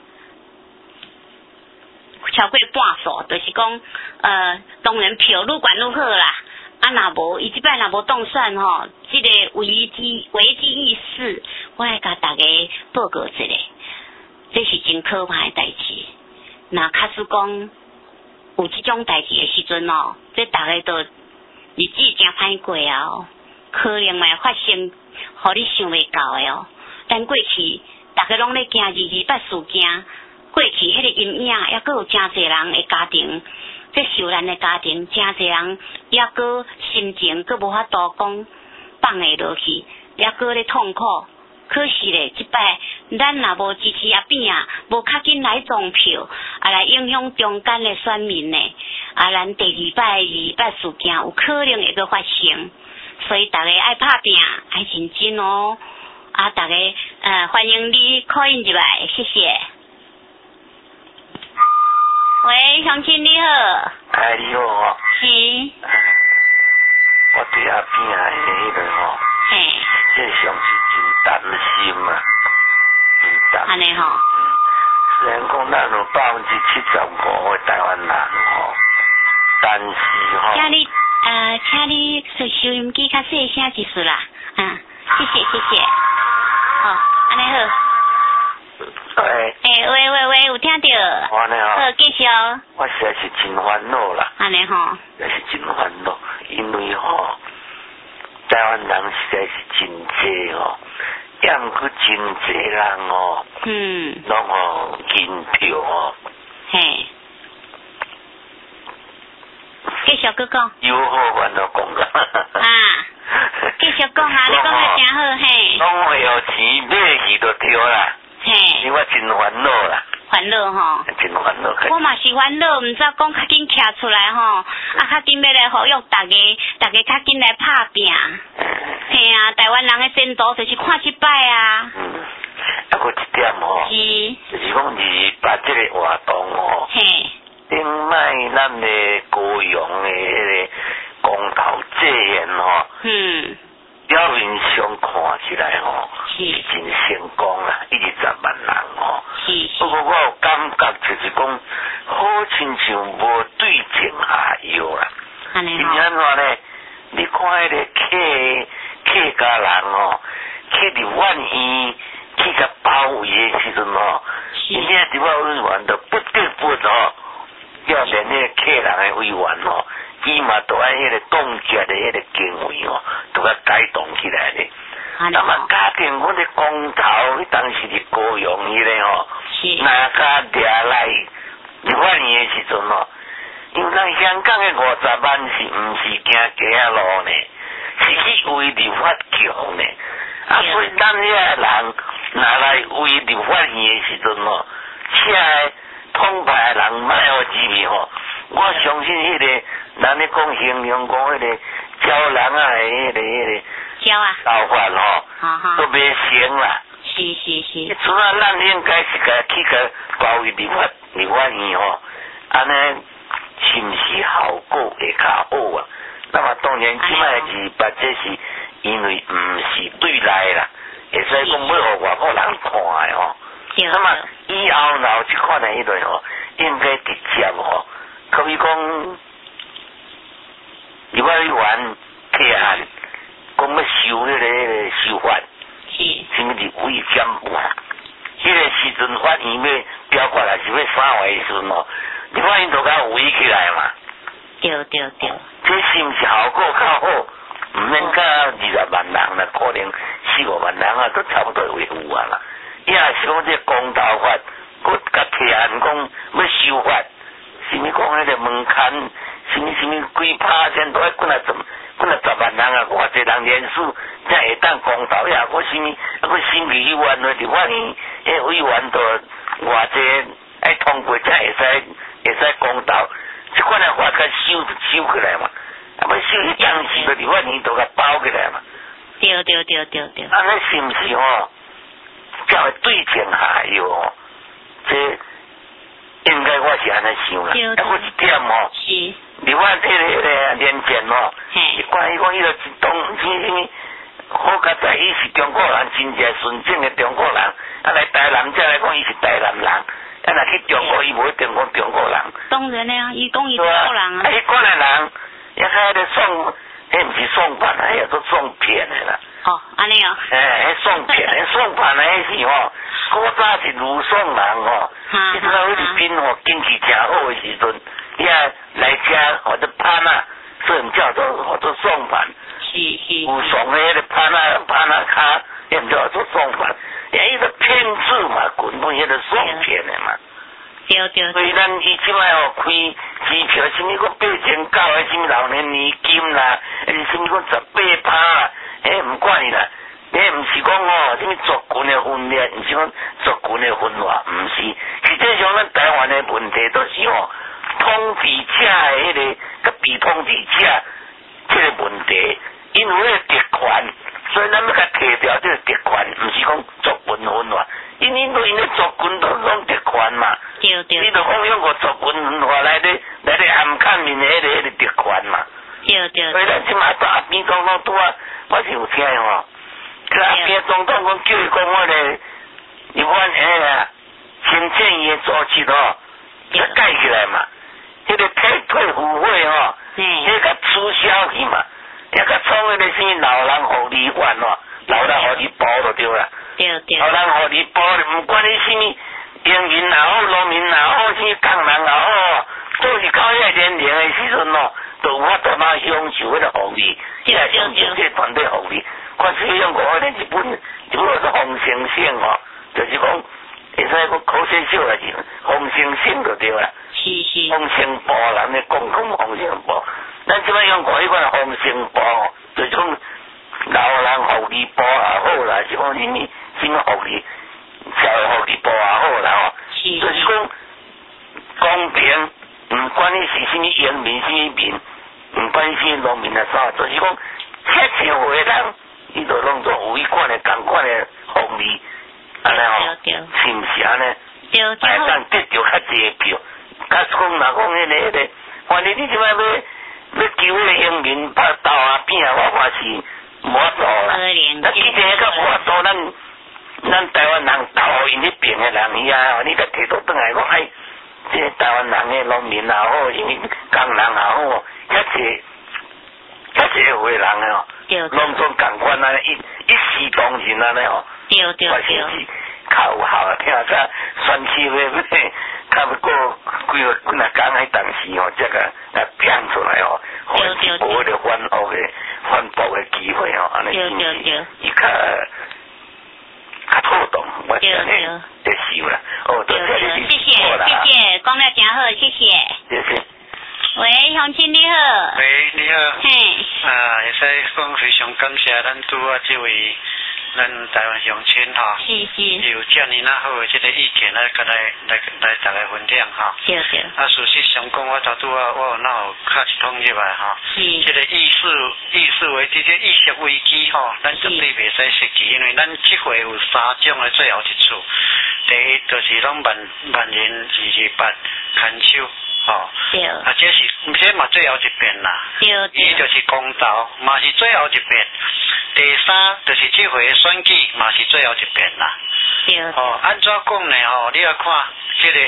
半数，就是讲，当然票愈悬愈好啦。若无，伊即摆若无当选吼，即个危机意识，我来甲大家报告一下，这是真可怕的代志。若假使讲有即种代志的时阵这大家都日子真歹过啊，可能会发生，互你想袂到的咱过去大家拢咧惊228事件，过去迄个阴影，还佫有真侪人的家庭，这受难的家庭，真侪人还佫心情佫无法度讲放下落去，还佫咧痛苦。可是咧，即摆咱若无支持阿扁啊，无较紧来种票，来影响中间的选民呢，咱第2摆事件有可能会佫发生，所以大家爱拍拼，爱认真哦。大家欢迎你 call in 入来，谢谢。喂，乡亲你好。 你好。 是。 我对阿扁啊迄个这上是真担心啊，真担心。 安尼吼。 虽然讲咱有75%的台湾人但是请你收音机较细声就是啦，谢谢。安尼好。喂，有听到？ 安尼好，继续。 我实在是真烦恼啦。 安尼吼。 实在是真烦恼，因为台湾人实在是真多也毋过真侪人拢紧票嘿。继续佫讲。 有好阮都讲啦。 继续讲你讲得真好嘿。 拢会有钱买去就对啦。 嘿。 因为我真烦恼啦。 烦恼吼。 真烦恼。 我嘛是烦恼，毋知讲较紧徛出来较紧要来呼吁大家较紧来拍拼。嘿台湾人的前途就是看即摆啊。 佫一点就是讲228这个活动嘿。 顶摆咱的高雄的迄个公投制宪表面上看起来是真成功啦，120万人不过我有感觉就是讲，好亲像无对症下药啦。因为安怎呢？你看迄个客家人去立法院去甲包围的时阵因为立法委员就不得不要连迄个客人的委员伊嘛都按迄个冻结的迄个经费都甲改动起来咧。那么家庭我的公投，迄当时伫高雄迄个哪家掠来立法院的时阵因为咱香港的50万是毋是行街路呢？是去为立法局呢？所以咱遐人拿来为立法院的时阵请统派的人卖互入去我相信迄个咱咧讲形容讲迄个招人迄个招手法都袂成啦。 是。 除了咱应该是去包围立法院安尼是毋是效果会较好啊？那么当然，即摆是把这是因为毋是对内啦，会使讲要互外国人看的吼。那么以后若有即款的迄类吼，应该直接吼，可比讲，如果你玩提案，讲要收迄个收法，什么是违减半？迄个时阵法院要标过来是要3月时阵吼，你看因都甲围起来嘛。对。这是毋是效果较好？毋免甲20万人啦，可能4-5万人啊，都差不多维护啊啦。伊也是讲这公道法，佮甲提案讲要修法，什么讲迄个门槛，什么几趴钱都要几啊10万人啊，偌济人联署才会当公道呀，佮什么，佮审议委员会伫法院，迄委员都偌济爱通过才会使公道。即款的法甲收起来嘛，啊，要收迄当时就伫法院都甲包起来嘛。对。安尼是毋是吼？才会对症下药哦。这应该我是安尼想啦。啊，佫一点吼。是。另外迄个年前吼，关于讲伊个当什么好甲在伊是中国人，真正纯正的中国人，啊来台南才来讲伊是台南人。啊！若去中国，伊无一定讲中国人。当然啦，伊讲伊中国人啊。啊，迄个人，也迄个送，迄毋是送饭啊，迄做送骗的啦。哦，安尼哦。迄送骗，迄送饭的迄是吼，古早是卢送人吼。你知道迄日本吼经济诚好的时阵，伊啊来遮或者潘啊，所以叫做送饭。是。有送的迄个潘啊卡，伊毋叫做送饭。伊个骗子嘛，根本迄个送骗的嘛。对。所以咱伊即摆吼开机票，什么讲8900的，什么老年年金啦，还是什么讲18%啦，毋管伊啦。毋是讲吼什么族群的分裂，毋是讲族群的分化，毋是。实际上，咱台湾的问题都是吼统治者的迄个，甲被统治者这个问题，因为迄个特权。所以咱要甲摕掉这个特权，毋是讲族群分化，因对因的族群都拢特权嘛。对。你著讲用个族群分化来暗砍面的迄个特权嘛。对。所以咱即马到阿扁总统拄啊，我是有听吼，阿扁总统讲叫伊讲我咧，日本啊，新建议的组织吼，要改起来嘛。迄个退伍费吼，迄个取消去嘛。也甲创迄个什么老人福利院哦，老人福利部就对啦。对。老人福利部毋管你什么农民也好，农民也好，什么工人也好，都是到迄个年龄的时阵哦，就有法度哪享受迄个福利，伊也享受这团队福利。看使用过迄个日本是丰盛省哦，就是讲会使讲口水少来是丰盛省就对啦。是。丰盛部人咧讲丰盛部。咱即摆用过迄款丰盛部，就是讲老人福利部也好啦，是讲什么福利，社会福利部也好啦吼，就是讲公平，毋管你是什么农民、什么民，毋管你是农民啊啥，就是讲吃社会的人，伊就拢做有迄款的同款的福利，安尼吼，是毋是安尼？对。会当得到较济票，甲讲若讲迄个，反正你即摆要求迄个乡民拍豆啊饼啊，我看是无法度啦。那之前较无法度，咱台湾人斗因迄边的人伊啊，你甲摕倒转来讲，即个台湾人的农民也好，因为工人也好，较济会人的哦，拢总共款安尼一视同仁安尼哦。对。我是较有效啊，听甲选区要较要过几若工迄当时吼，则个来变出来哦，互伊无迄个反驳的机会哦，安尼是毋是？伊较妥当，我真诶接受啦。哦，多谢你，谢谢，讲了真好，谢谢。谢谢。喂，乡亲你好。 喂，你好。会使讲非常感谢咱拄啊这位。咱台湾乡亲哈，有遮尼那好的这个意见来大家分享哈。对。啊，事实上讲，我拄啊，我有较一通入来哈。这个意识危机，这意识危机哈，咱绝对袂使失去，因为咱这回有3种的最后一处。 第一就是拢万人228牵手，吼。对。啊，这嘛最后一遍啦。对。伊就是公道，嘛是最后一遍。第三就是这回选举嘛是最后一遍啦。对。哦，安怎讲呢？吼，你要看这个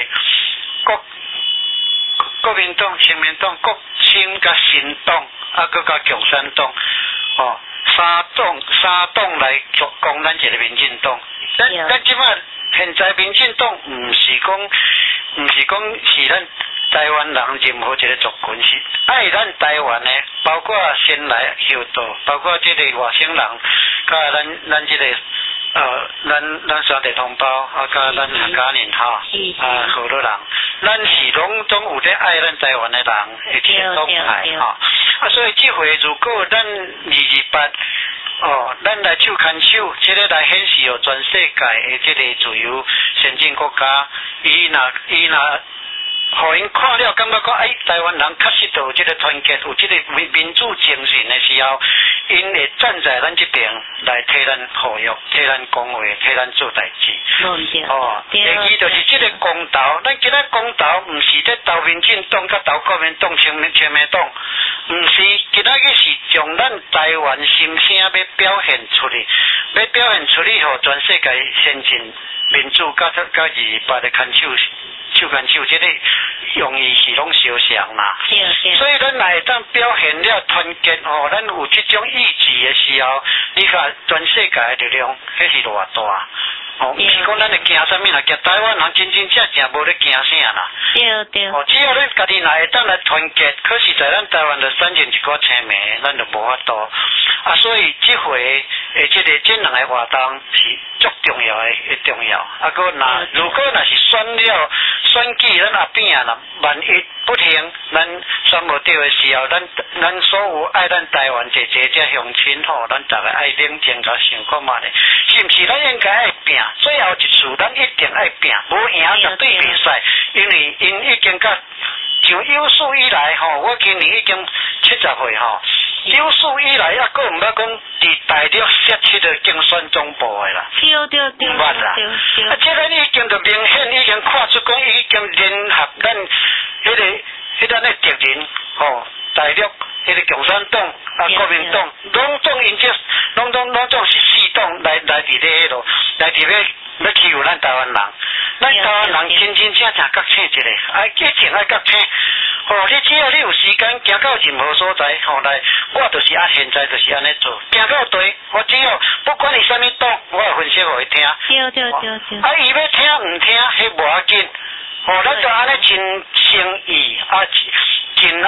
国民党、亲民党、国亲甲新党，啊，佮加共产党，哦，三党来攻咱这个民进党。咱即摆现在民进党毋是讲是咱台湾人任何一个族群，是爱咱台湾的，包括先来后到，包括这个外省人，甲咱这个咱兄弟同胞，啊，甲咱客家人哈，啊，好多人，咱是拢总有咧爱咱台湾的人，一起动态哈。啊，所以这回如果咱228，哦，咱来手牵手，这个来显示哦，全世界的这个自由先进国家，伊若互因看了，感觉讲，台湾人确实都有这个团结，有这个民主精神的时候，因会站在咱这边来替咱护佑、替咱讲话、替咱做代志。哦，第二就是这个公道，咱今仔公道毋是咧斗民进党甲斗国民党、亲民党，毋是，今仔日是将咱台湾心声要表现出来，要表现出来，互全世界先进民主甲228的牵手牵手，这个用意是拢相像啦。所以咱若会当表现了团结吼，咱有这种意志的时候，你看全世界的力量，迄是偌大。哦，毋是讲咱会惊啥物啦，惊台湾人真正无咧惊啥啦。对。哦，只要咱家己若会当来团结，可是在咱台湾就产生一个青苗，咱就无法度。啊，所以这回这两个活动是足重要的，重要。啊，如果若是选举，咱后边啊，万一不听，咱选无对的时候，咱所有爱咱台湾这乡亲吼，咱大家爱冷静甲想看嘛咧，是毋是咱应该爱拼？最后一次，咱一定爱拼，无赢绝对袂使，因为因已经甲就有史以来吼，我今年已经70岁吼，有史以来还佫毋捌讲伫大陆设置的竞选总部的啦。对。毋捌啦。啊，这个已经就明显已经看出讲已经联合咱迄个敌人吼，大陆迄个共产党啊、国民党，拢总是4党来伫咧迄落，来伫咧要欺负咱台湾人。咱台湾人真正觉醒一个，一定爱觉醒。哦，你只要你有时间行到任何所在，吼来，我就是现在就是安尼做，行到对，我只要不管你啥物党，我会分析互伊听。对。啊，伊要听毋听，迄无要紧。哦，咱就安尼真诚意啊，真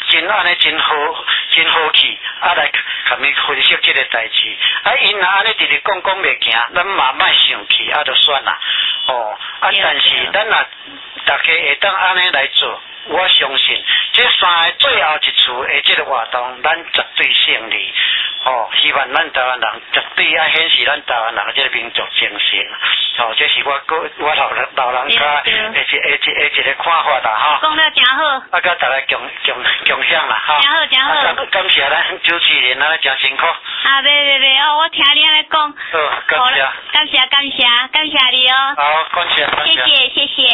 好气啊，来甲伊分析这个代志。啊，因若安尼直直讲袂行，咱嘛莫生气，啊，就算啦。哦，啊，但是咱若大家会当安尼来做，我相信这3个最后一次的这个活动，咱绝对胜利。哦，希望咱台湾人绝对要显示咱台湾人的这个民族精神。哦，这是我老人家一个看法啦，哈。讲得真好。啊，甲大家共享啦，哈。真好。感谢咱主持人啊，真辛苦。啊，袂哦，我听你安尼讲。好，感谢你哦。好，感谢。谢谢。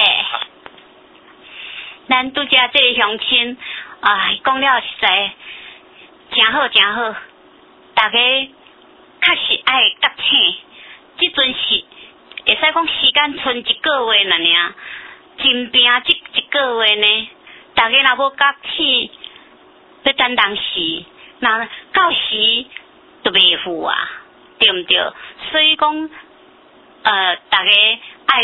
咱拄则这个乡亲，讲了实在真好。大家确实爱觉醒，即阵是会使讲时间剩1个月了呢，真拼这1个月呢，大家若无觉醒，要等当时，那到时就袂赴啊，对毋对？所以讲，大家爱，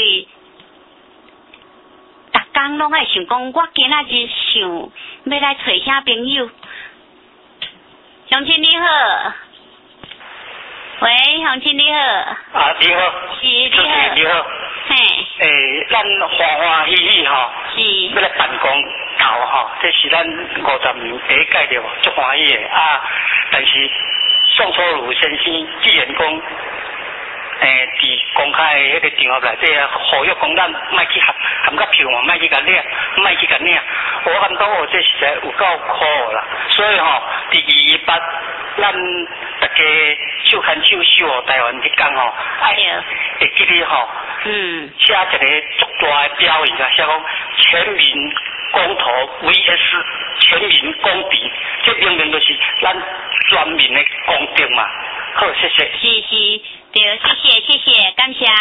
逐工拢爱想讲，我今仔日想要来找啥朋友。乡亲你好，喂，乡亲你好。啊，你好。是，你好。嘿。咱欢喜吼。是。要来办公搞吼，这是咱50年第一届着，足欢喜的啊。但是宋楚瑜先生既然讲，伫公开迄个场合内底啊，呼吁讲咱莫去含甲票嘛，莫去甲领，我感觉这实在有够苦啦。所以吼，第228，咱大家手牵手守护台湾迄天吼，会记得吼，写一个足大的标语啊，写讲全民公投 VS 全民公平，这明明就是咱全民的公平嘛。好，谢谢。 是，对，谢谢，感谢。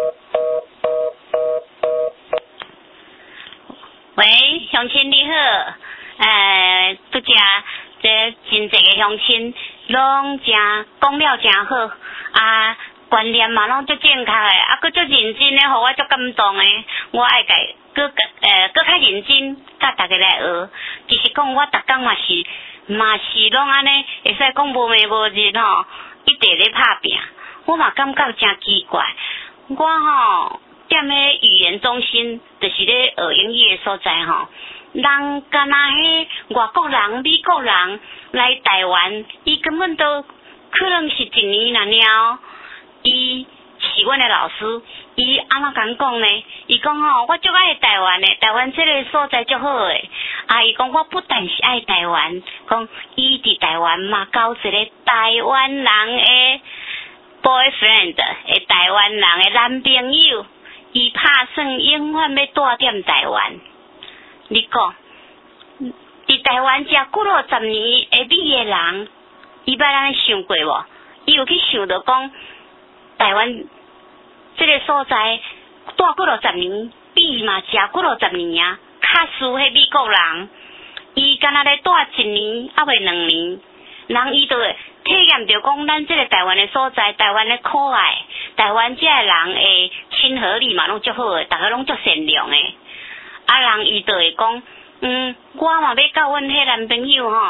喂，乡亲你好，拄只这真济个乡亲，拢真讲了真好，观念嘛拢足正确诶，佫足认真诶，互我足感动诶。我爱甲佫较认真，甲大家来学。其实讲我逐工嘛是拢安尼，会使讲无暝无日吼，一直咧拍拼。我嘛感觉真奇怪，我吼踮咧语言中心，就是咧学英语诶所在吼。人敢若迄外国人、美国人来台湾，伊根本都可能是一年了。伊是阮的老师，伊安怎敢讲呢？伊讲吼，我足爱台湾的，台湾这个所在足好诶。伊讲我不但是爱台湾，讲伊伫台湾嘛交一个台湾人的 boyfriend， 台湾人的男朋友，伊打算永远要住踮台湾。你讲，伫台湾遮几落10年会美的人，伊捌安尼想过无？伊有去想到讲。台湾这个所在住几落10年，比嘛食几落10年啊，较输迄美国人，伊敢若咧住1年啊未2年，人伊就会体验着讲咱这个台湾的所在，台湾的可爱，台湾这个人的亲和力嘛拢足好诶，大家拢足善良诶，人伊就会讲，我嘛要教阮迄男朋友吼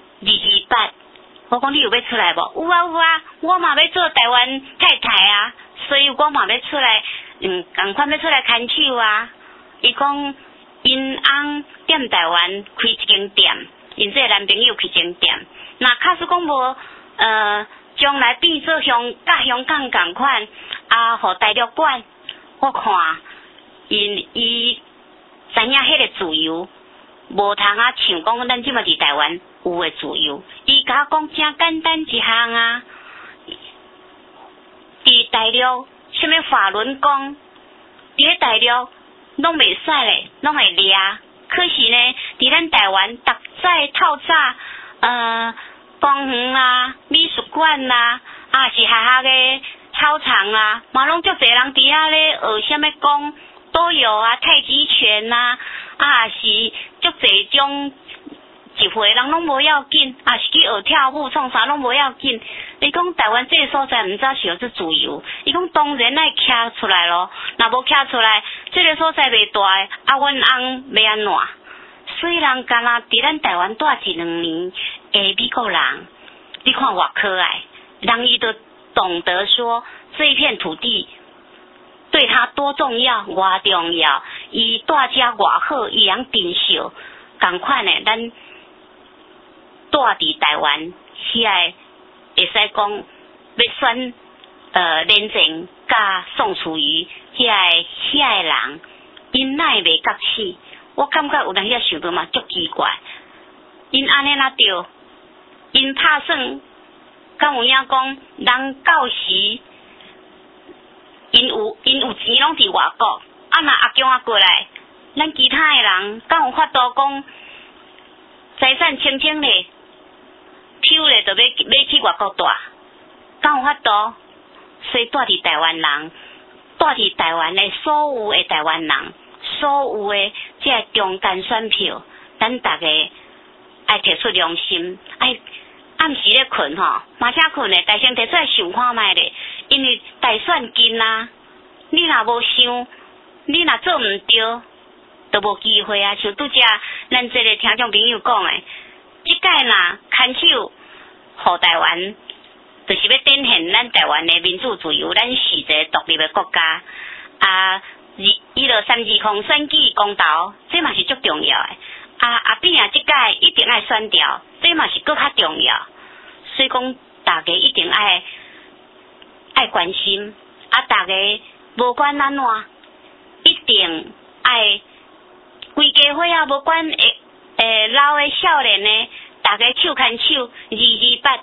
228。我讲你有要出来无？有啊，我嘛要做台湾太太啊，所以我嘛要出来，同款要出来牵手啊。伊讲因翁踮台湾开一间店，因这个男朋友开一间店。那假使讲无，将来变做甲香港同款，互大陆管，我看伊知影迄个自由，无通像讲咱即马伫台湾。有诶自由，伊甲我讲真简单一项啊。伫大陆，什么法轮功，伫咧大陆拢袂使咧，拢会掠。可是呢，伫咱台湾，逐早透早，公园啦、美术馆啦，是学校诶操场啦，嘛拢足侪人伫遐咧学什么功都有啊，太极拳啦，是足侪种。一岁人拢无要紧，是去学跳舞创啥拢无要紧。伊讲台湾这个所在毋知是有这自由，伊讲当然爱徛出来咯，若无徛出来，这个所在袂大诶，阮翁要安怎？虽然敢若伫咱台湾住1、2年诶美国人，你看偌可爱，人伊都懂得说这一片土地对他多重要，偌重要，伊住遮偌好，伊通珍惜，同款诶，咱。住伫台湾，遐个会使讲要选连战甲宋楚瑜，遐个人，因哪会袂觉起？我感觉有人遐想到嘛，足奇怪。因安尼哪着？因拍算，敢有影讲人到时，因有钱拢伫外国，若阿强过来，咱其他的人敢有法度讲财产清清咧？抽咧，就要去外国住，敢有法度？所以住伫台湾人，住伫台湾的所有的台湾人，所有的这个中间选票，咱大家爱摕出良心，爱暗时咧困吼，马正困咧，大先摕出来想看卖咧，因为大选近啊，你若无想，你若做毋对，都无机会啊。像拄则咱这个听众朋友讲诶。即届若牵手，互台湾，就是要展现咱台湾的民主自由，咱是一个独立的国家。1230选举公投，这嘛是足重要的。后边即届一定爱选掉，这嘛是搁较重要。所以讲，大家一定爱关心，大家无管安怎，一定爱规家伙无管老的少年的，大家手牵手，228，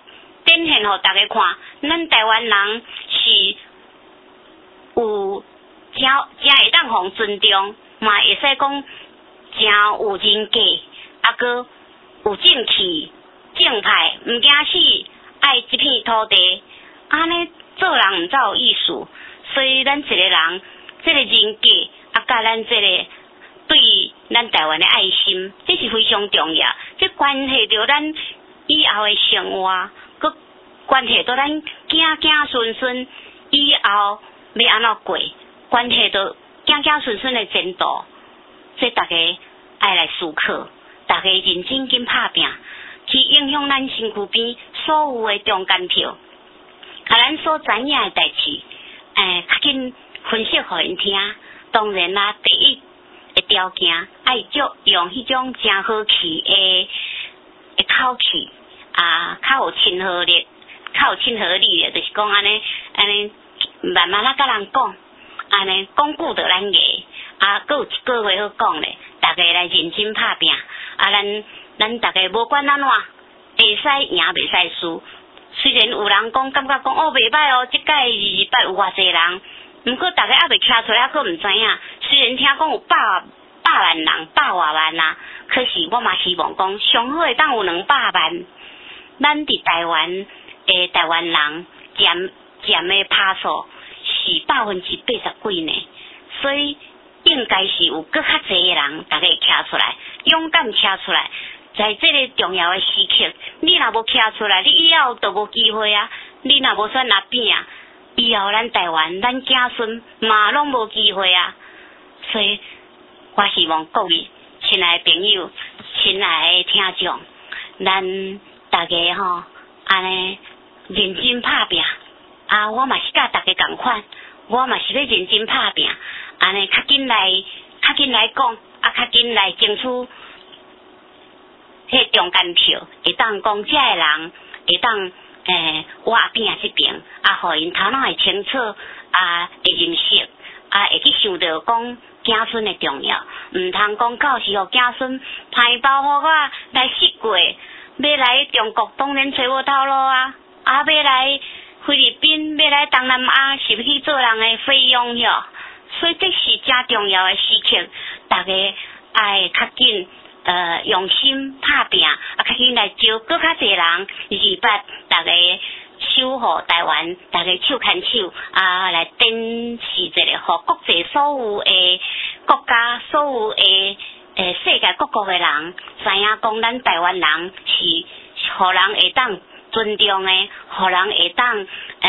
展现互大家看，咱台湾人是有真会当互尊重，嘛会使讲真有人格，啊搁有正气、正派，毋惊死，爱这片土地，安尼做人毋才有意思。所以咱一个人，这个人格，啊甲咱这个对咱台湾的爱心，这是非常重要。这关系到咱以后的生活，佮关系到咱囝囝孙孙以后要安怎过，关系到囝囝孙孙的前途。这大家爱来思考，大家认真紧拍拼，去影响咱身躯边所有的中间票，啊，咱所知影的代志，较紧分析互因听。当然啦，第一个条件爱用迄种真好气的口气，啊，较有亲和力，的，就是讲安尼，慢慢甲人讲，安尼讲久着咱个。啊，佫有一句话好讲咧，大家来认真拍拼，啊，咱大家无管安怎，会使赢袂使输。虽然有人感觉讲哦袂歹哦，即届200有偌济人，毋过大家还袂徛出来，佫毋知影。虽然听讲有百万人，100外万啊，可是我嘛希望讲上好会当有200万。咱伫台湾诶，台湾人占诶趴数是80%几呢，所以。应该是有更较侪的人，大家会徛出来，勇敢徛出来，在这个重要的时刻，你若无徛出来，你以后都无机会啊！你若无选拿饼啊，以后咱台湾咱子孙嘛拢无机会啊！所以，我希望各位亲爱的朋友、亲爱的听众，咱大家吼安尼认真拍拼啊！我嘛是甲大家同款，我嘛是要认真拍拼。安尼较紧来讲，啊，较紧来争取迄中间票，会当讲遮个人会当我边这边，啊，互因头脑会清楚，啊，会认识，啊，会去想到讲子孙的重要，毋通讲到时互子孙歹包互我来失过，要来中国当然找无头路啊，啊，要来菲律宾，要来东南亚，是要去做人的费用哟。所以这是真重要的时刻，大家爱较紧用心拍拼，啊，较紧来招更较侪人200，大家守护台湾，大家手牵手啊，来展示一个，互国际所有的国家、所有的世界各国的人知影讲，咱台湾人是互人会当尊重的，互人会当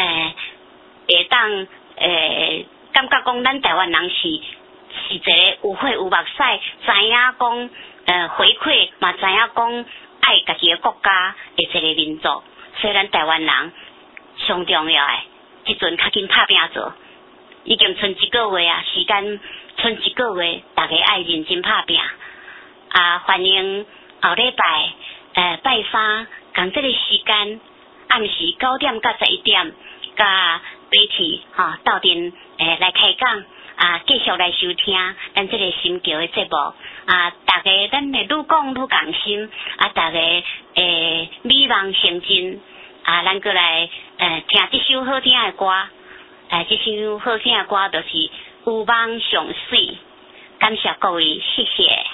感觉讲，咱台湾人是一个有血有目屎，知影讲回馈，嘛知影讲爱家己的国家的一个民族。所以咱台湾人上重要的，即阵较紧拍拼做，已经剩1个月啊，时间剩1个月，大家爱认真拍拼啊！欢迎后礼拜拜3，共这个时间暗时9点到11点，甲媒体斗阵来开讲啊，继续来收听咱这个新桥的节目啊，大家咱会愈讲愈共心啊，大家美梦成真啊，咱过来听这首好听的歌，这首好听的歌就是有梦上水，感谢各位，谢谢。